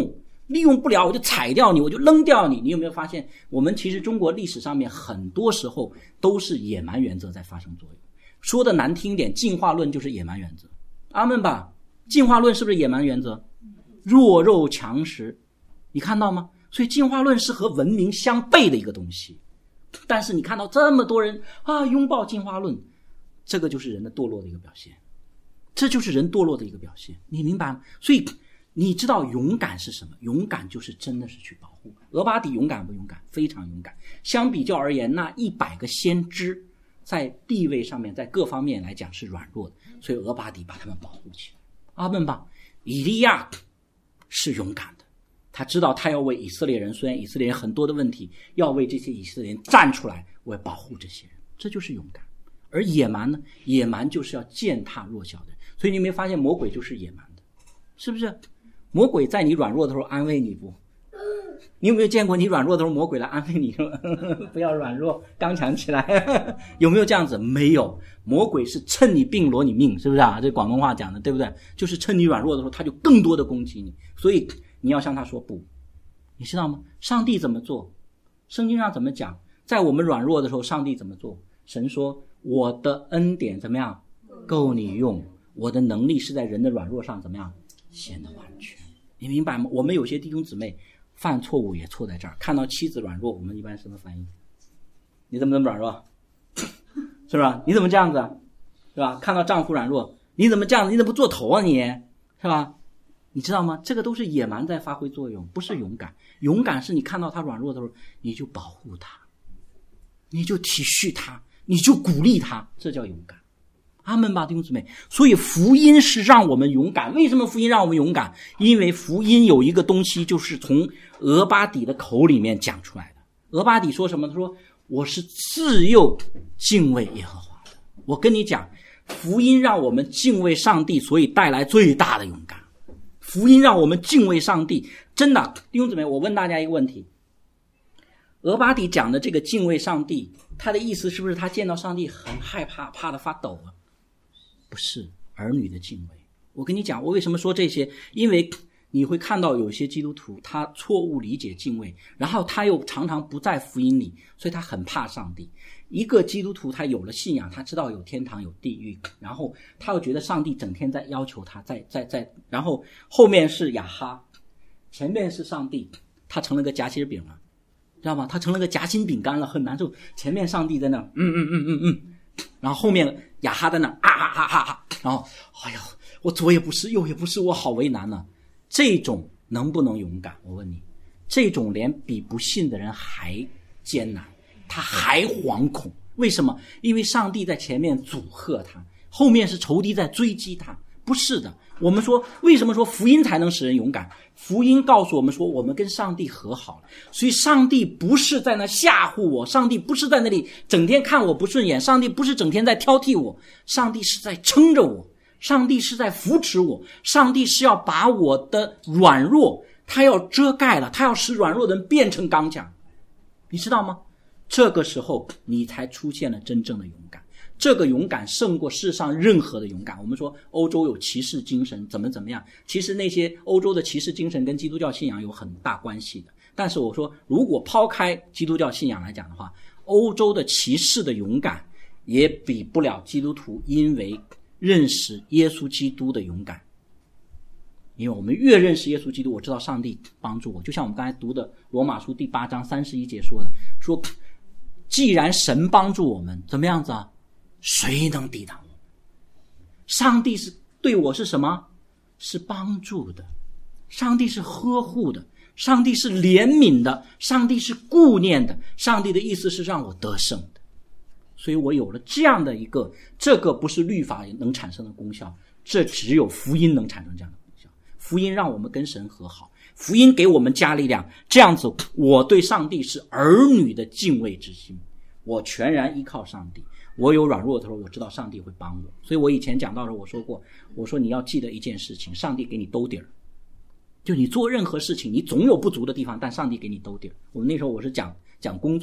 利用不了我就踩掉你，我就扔掉你。你有没有发现，我们其实中国历史上面很多时候都是野蛮原则在发生作用。说的难听点，进化论就是野蛮原则。阿们吧，进化论是不是野蛮原则？弱肉强食，你看到吗？所以进化论是和文明相悖的一个东西。但是你看到这么多人拥抱进化论，这个就是人的堕落的一个表现，这就是人堕落的一个表现，你明白吗？所以你知道勇敢是什么？勇敢就是真的是去保护。俄巴底勇敢不勇敢？非常勇敢。相比较而言，那100个先知在地位上面，在各方面来讲是软弱的，所以俄巴底把他们保护起来。阿们吧。以利亚是勇敢的，他知道他要为以色列人，虽然以色列人很多的问题，要为这些以色列人站出来，为保护这些人，这就是勇敢。而野蛮呢？野蛮就是要践踏弱小的人。所以你有没有发现魔鬼就是野蛮的，是不是？魔鬼在你软弱的时候安慰你不？你有没有见过你软弱的时候魔鬼来安慰你说不要软弱，刚强起来有没有这样子？没有。魔鬼是趁你病罗你命，是不是啊？这广东话讲的对不对？就是趁你软弱的时候他就更多的攻击你，所以你要向他说不。你知道吗？上帝怎么做？圣经上怎么讲？在我们软弱的时候上帝怎么做？神说我的恩典怎么样够你用，我的能力是在人的软弱上怎么样显得完全。你明白吗？我们有些弟兄姊妹犯错误也错在这儿，看到妻子软弱我们一般什么反应？你怎么那么软弱？是吧？你怎么这样子啊？是吧？看到丈夫软弱你怎么这样子？你怎么不做头啊你？是吧？你知道吗？这个都是野蛮在发挥作用，不是勇敢。勇敢是你看到他软弱的时候你就保护他，你就体恤他，你就鼓励他，这叫勇敢。阿们吧，弟兄姊妹。所以福音是让我们勇敢。为什么福音让我们勇敢？因为福音有一个东西就是从俄巴底的口里面讲出来的。俄巴底说什么？他说我是自幼敬畏耶和华的。我跟你讲，福音让我们敬畏上帝，所以带来最大的勇敢。福音让我们敬畏上帝，真的。弟兄姊妹，我问大家一个问题，俄巴底讲的这个敬畏上帝，他的意思是不是他见到上帝很害怕，怕得发抖啊？不是，儿女的敬畏。我跟你讲，我为什么说这些？因为你会看到有些基督徒他错误理解敬畏，然后他又常常不在福音里，所以他很怕上帝。一个基督徒他有了信仰，他知道有天堂有地狱，然后他又觉得上帝整天在要求他，然后后面是亚哈，前面是上帝，他成了个夹心饼了，知道吗？他成了个夹心饼干了，很难受。前面上帝在那然后后面亚哈在那然后哎呀，我左也不是右也不是，我好为难呢。这种能不能勇敢？我问你，这种连比不信的人还艰难，他还惶恐。为什么？因为上帝在前面阻吓他，后面是仇敌在追击他。不是的，我们说为什么说福音才能使人勇敢？福音告诉我们说我们跟上帝和好了，所以上帝不是在那吓唬我，上帝不是在那里整天看我不顺眼，上帝不是整天在挑剔我，上帝是在撑着我，上帝是在扶持我，上帝是要把我的软弱他要遮盖了，他要使软弱的人变成刚强，你知道吗？这个时候你才出现了真正的勇敢。这个勇敢胜过世上任何的勇敢。我们说欧洲有骑士精神怎么样，其实那些欧洲的骑士精神跟基督教信仰有很大关系的。但是我说如果抛开基督教信仰来讲的话，欧洲的骑士的勇敢也比不了基督徒因为认识耶稣基督的勇敢。因为我们越认识耶稣基督，我知道上帝帮助我，就像我们刚才读的罗马书第8章31节说的，说既然神帮助我们，怎么样子啊？谁能抵挡我们？上帝是对我是什么？是帮助的，上帝是呵护的，上帝是怜悯的，上帝是顾念的，上帝的意思是让我得胜的。所以我有了这样的一个，这个不是律法能产生的功效，这只有福音能产生这样的功效。福音让我们跟神和好，福音给我们加力量，这样子我对上帝是儿女的敬畏之心，我全然依靠上帝。我有软弱的时候，我知道上帝会帮我。所以我以前讲到的我说过，我说你要记得一件事情，上帝给你兜底儿。就你做任何事情你总有不足的地方，但上帝给你兜底儿。我们那时候我是讲工作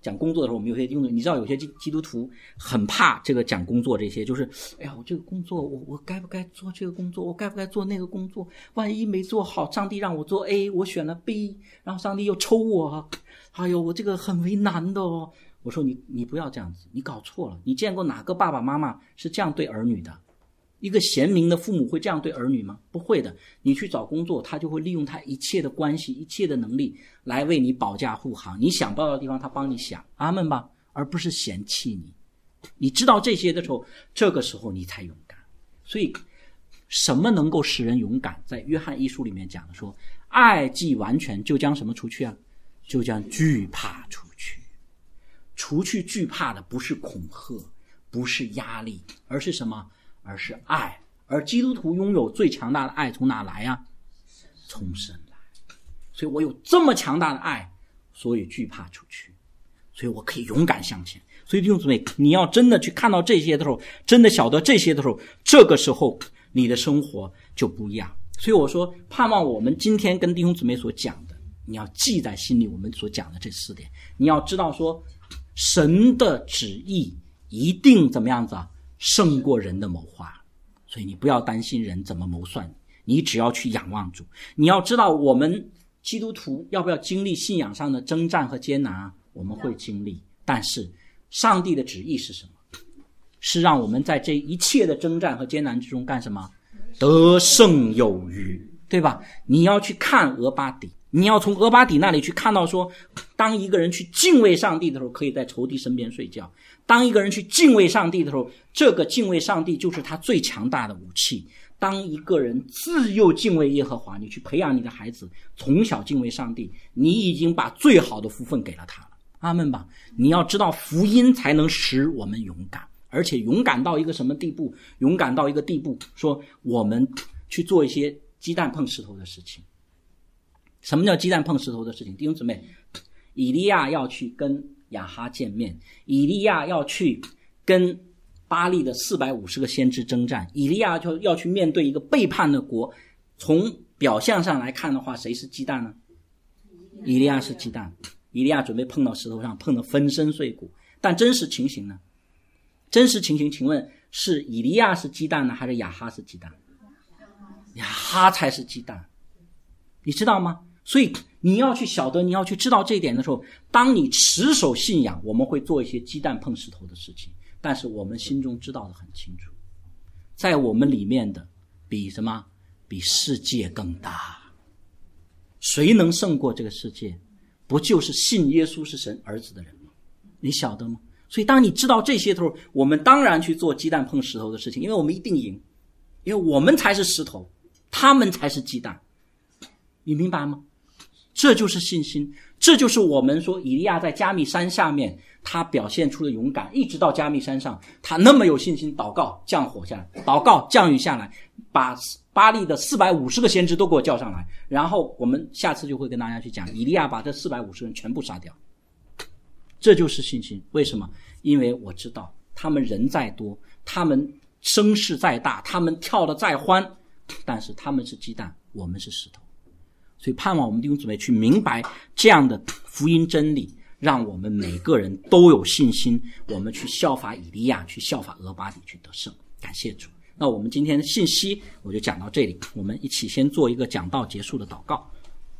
讲工作的时候，我们有些你知道有些基督徒很怕这个讲工作这些，就是哎呀，我这个工作我该不该做这个工作，我该不该做那个工作，万一没做好，上帝让我做 A， 我选了 B， 然后上帝又抽我，哎呦，我这个很为难的哦。我说你不要这样子，你搞错了。你见过哪个爸爸妈妈是这样对儿女的？一个贤明的父母会这样对儿女吗？不会的。你去找工作，他就会利用他一切的关系，一切的能力来为你保驾护航。你想不到的地方他帮你想，阿们吧，而不是嫌弃你。你知道这些的时候，这个时候你才勇敢。所以什么能够使人勇敢？在约翰一书里面讲的说，爱既完全，就将什么除去啊？就将惧怕除去。除去惧怕的不是恐吓，不是压力，而是什么？而是爱。而基督徒拥有最强大的爱从哪来啊？从神来。所以我有这么强大的爱，所以惧怕出去，所以我可以勇敢向前。所以弟兄姊妹，你要真的去看到这些的时候，真的晓得这些的时候，这个时候你的生活就不一样。所以我说，盼望我们今天跟弟兄姊妹所讲的，你要记在心里，我们所讲的这4点，你要知道说神的旨意一定怎么样子啊？胜过人的谋划。所以你不要担心人怎么谋算你，只要去仰望主。你要知道我们基督徒要不要经历信仰上的征战和艰难啊？我们会经历，但是上帝的旨意是什么？是让我们在这一切的征战和艰难之中干什么？得胜有余，对吧？你要去看俄巴底，你要从俄巴底那里去看到说，当一个人去敬畏上帝的时候，可以在仇敌身边睡觉。当一个人去敬畏上帝的时候，这个敬畏上帝就是他最强大的武器。当一个人自幼敬畏耶和华，你去培养你的孩子从小敬畏上帝，你已经把最好的福分给了他了。阿们吧。你要知道福音才能使我们勇敢，而且勇敢到一个什么地步？勇敢到一个地步，说我们去做一些鸡蛋碰石头的事情。什么叫鸡蛋碰石头的事情？弟兄姊妹，以利亚要去跟亚哈见面，以利亚要去跟巴力的450个先知征战，以利亚就要去面对一个背叛的国。从表象上来看的话，谁是鸡蛋呢？以利亚是鸡蛋，以利亚准备碰到石头上，碰得粉身碎骨。但真实情形呢？真实情形，请问是以利亚是鸡蛋呢，还是亚哈是鸡蛋？亚哈才是鸡蛋，你知道吗？所以你要去晓得，你要去知道这一点的时候，当你持守信仰，我们会做一些鸡蛋碰石头的事情，但是我们心中知道的很清楚，在我们里面的比什么？比世界更大。谁能胜过这个世界？不就是信耶稣是神儿子的人吗？你晓得吗？所以当你知道这些的时候，我们当然去做鸡蛋碰石头的事情，因为我们一定赢，因为我们才是石头，他们才是鸡蛋。你明白吗？这就是信心，这就是我们说以利亚在加密山下面他表现出的勇敢，一直到加密山上他那么有信心，祷告降火下来，祷告降雨下来，把巴力的450个先知都给我叫上来。然后我们下次就会跟大家去讲，以利亚把这450人全部杀掉。这就是信心。为什么？因为我知道他们人再多，他们声势再大，他们跳得再欢，但是他们是鸡蛋，我们是石头。所以盼望我们弟兄姊妹去明白这样的福音真理，让我们每个人都有信心，我们去效法以利亚，去效法俄巴底，去得胜。感谢主。那我们今天的信息我就讲到这里，我们一起先做一个讲道结束的祷告。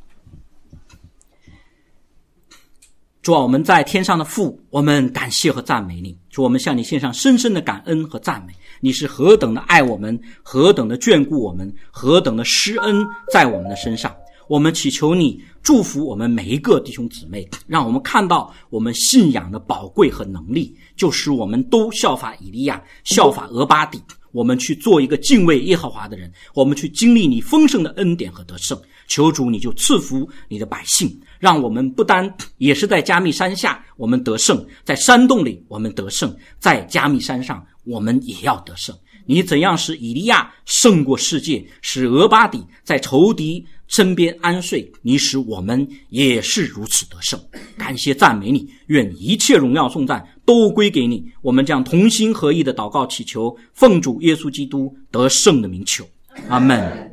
主啊，我们在天上的父，我们感谢和赞美你。主，我们向你献上深深的感恩和赞美。你是何等的爱我们，何等的眷顾我们，何等的施恩在我们的身上。我们祈求你祝福我们每一个弟兄姊妹，让我们看到我们信仰的宝贵和能力，就使我们都效法以利亚，效法俄巴底，我们去做一个敬畏耶和华的人，我们去经历你丰盛的恩典和得胜。求主你就赐福你的百姓，让我们不单也是在加密山下我们得胜，在山洞里我们得胜，在加密山上我们也要得胜。你怎样使以利亚胜过世界，使俄巴底在仇敌身边安睡，你使我们也是如此得胜。感谢赞美你，愿一切荣耀颂赞都归给你。我们将同心合意的祷告祈求，奉主耶稣基督得胜的名求，阿们。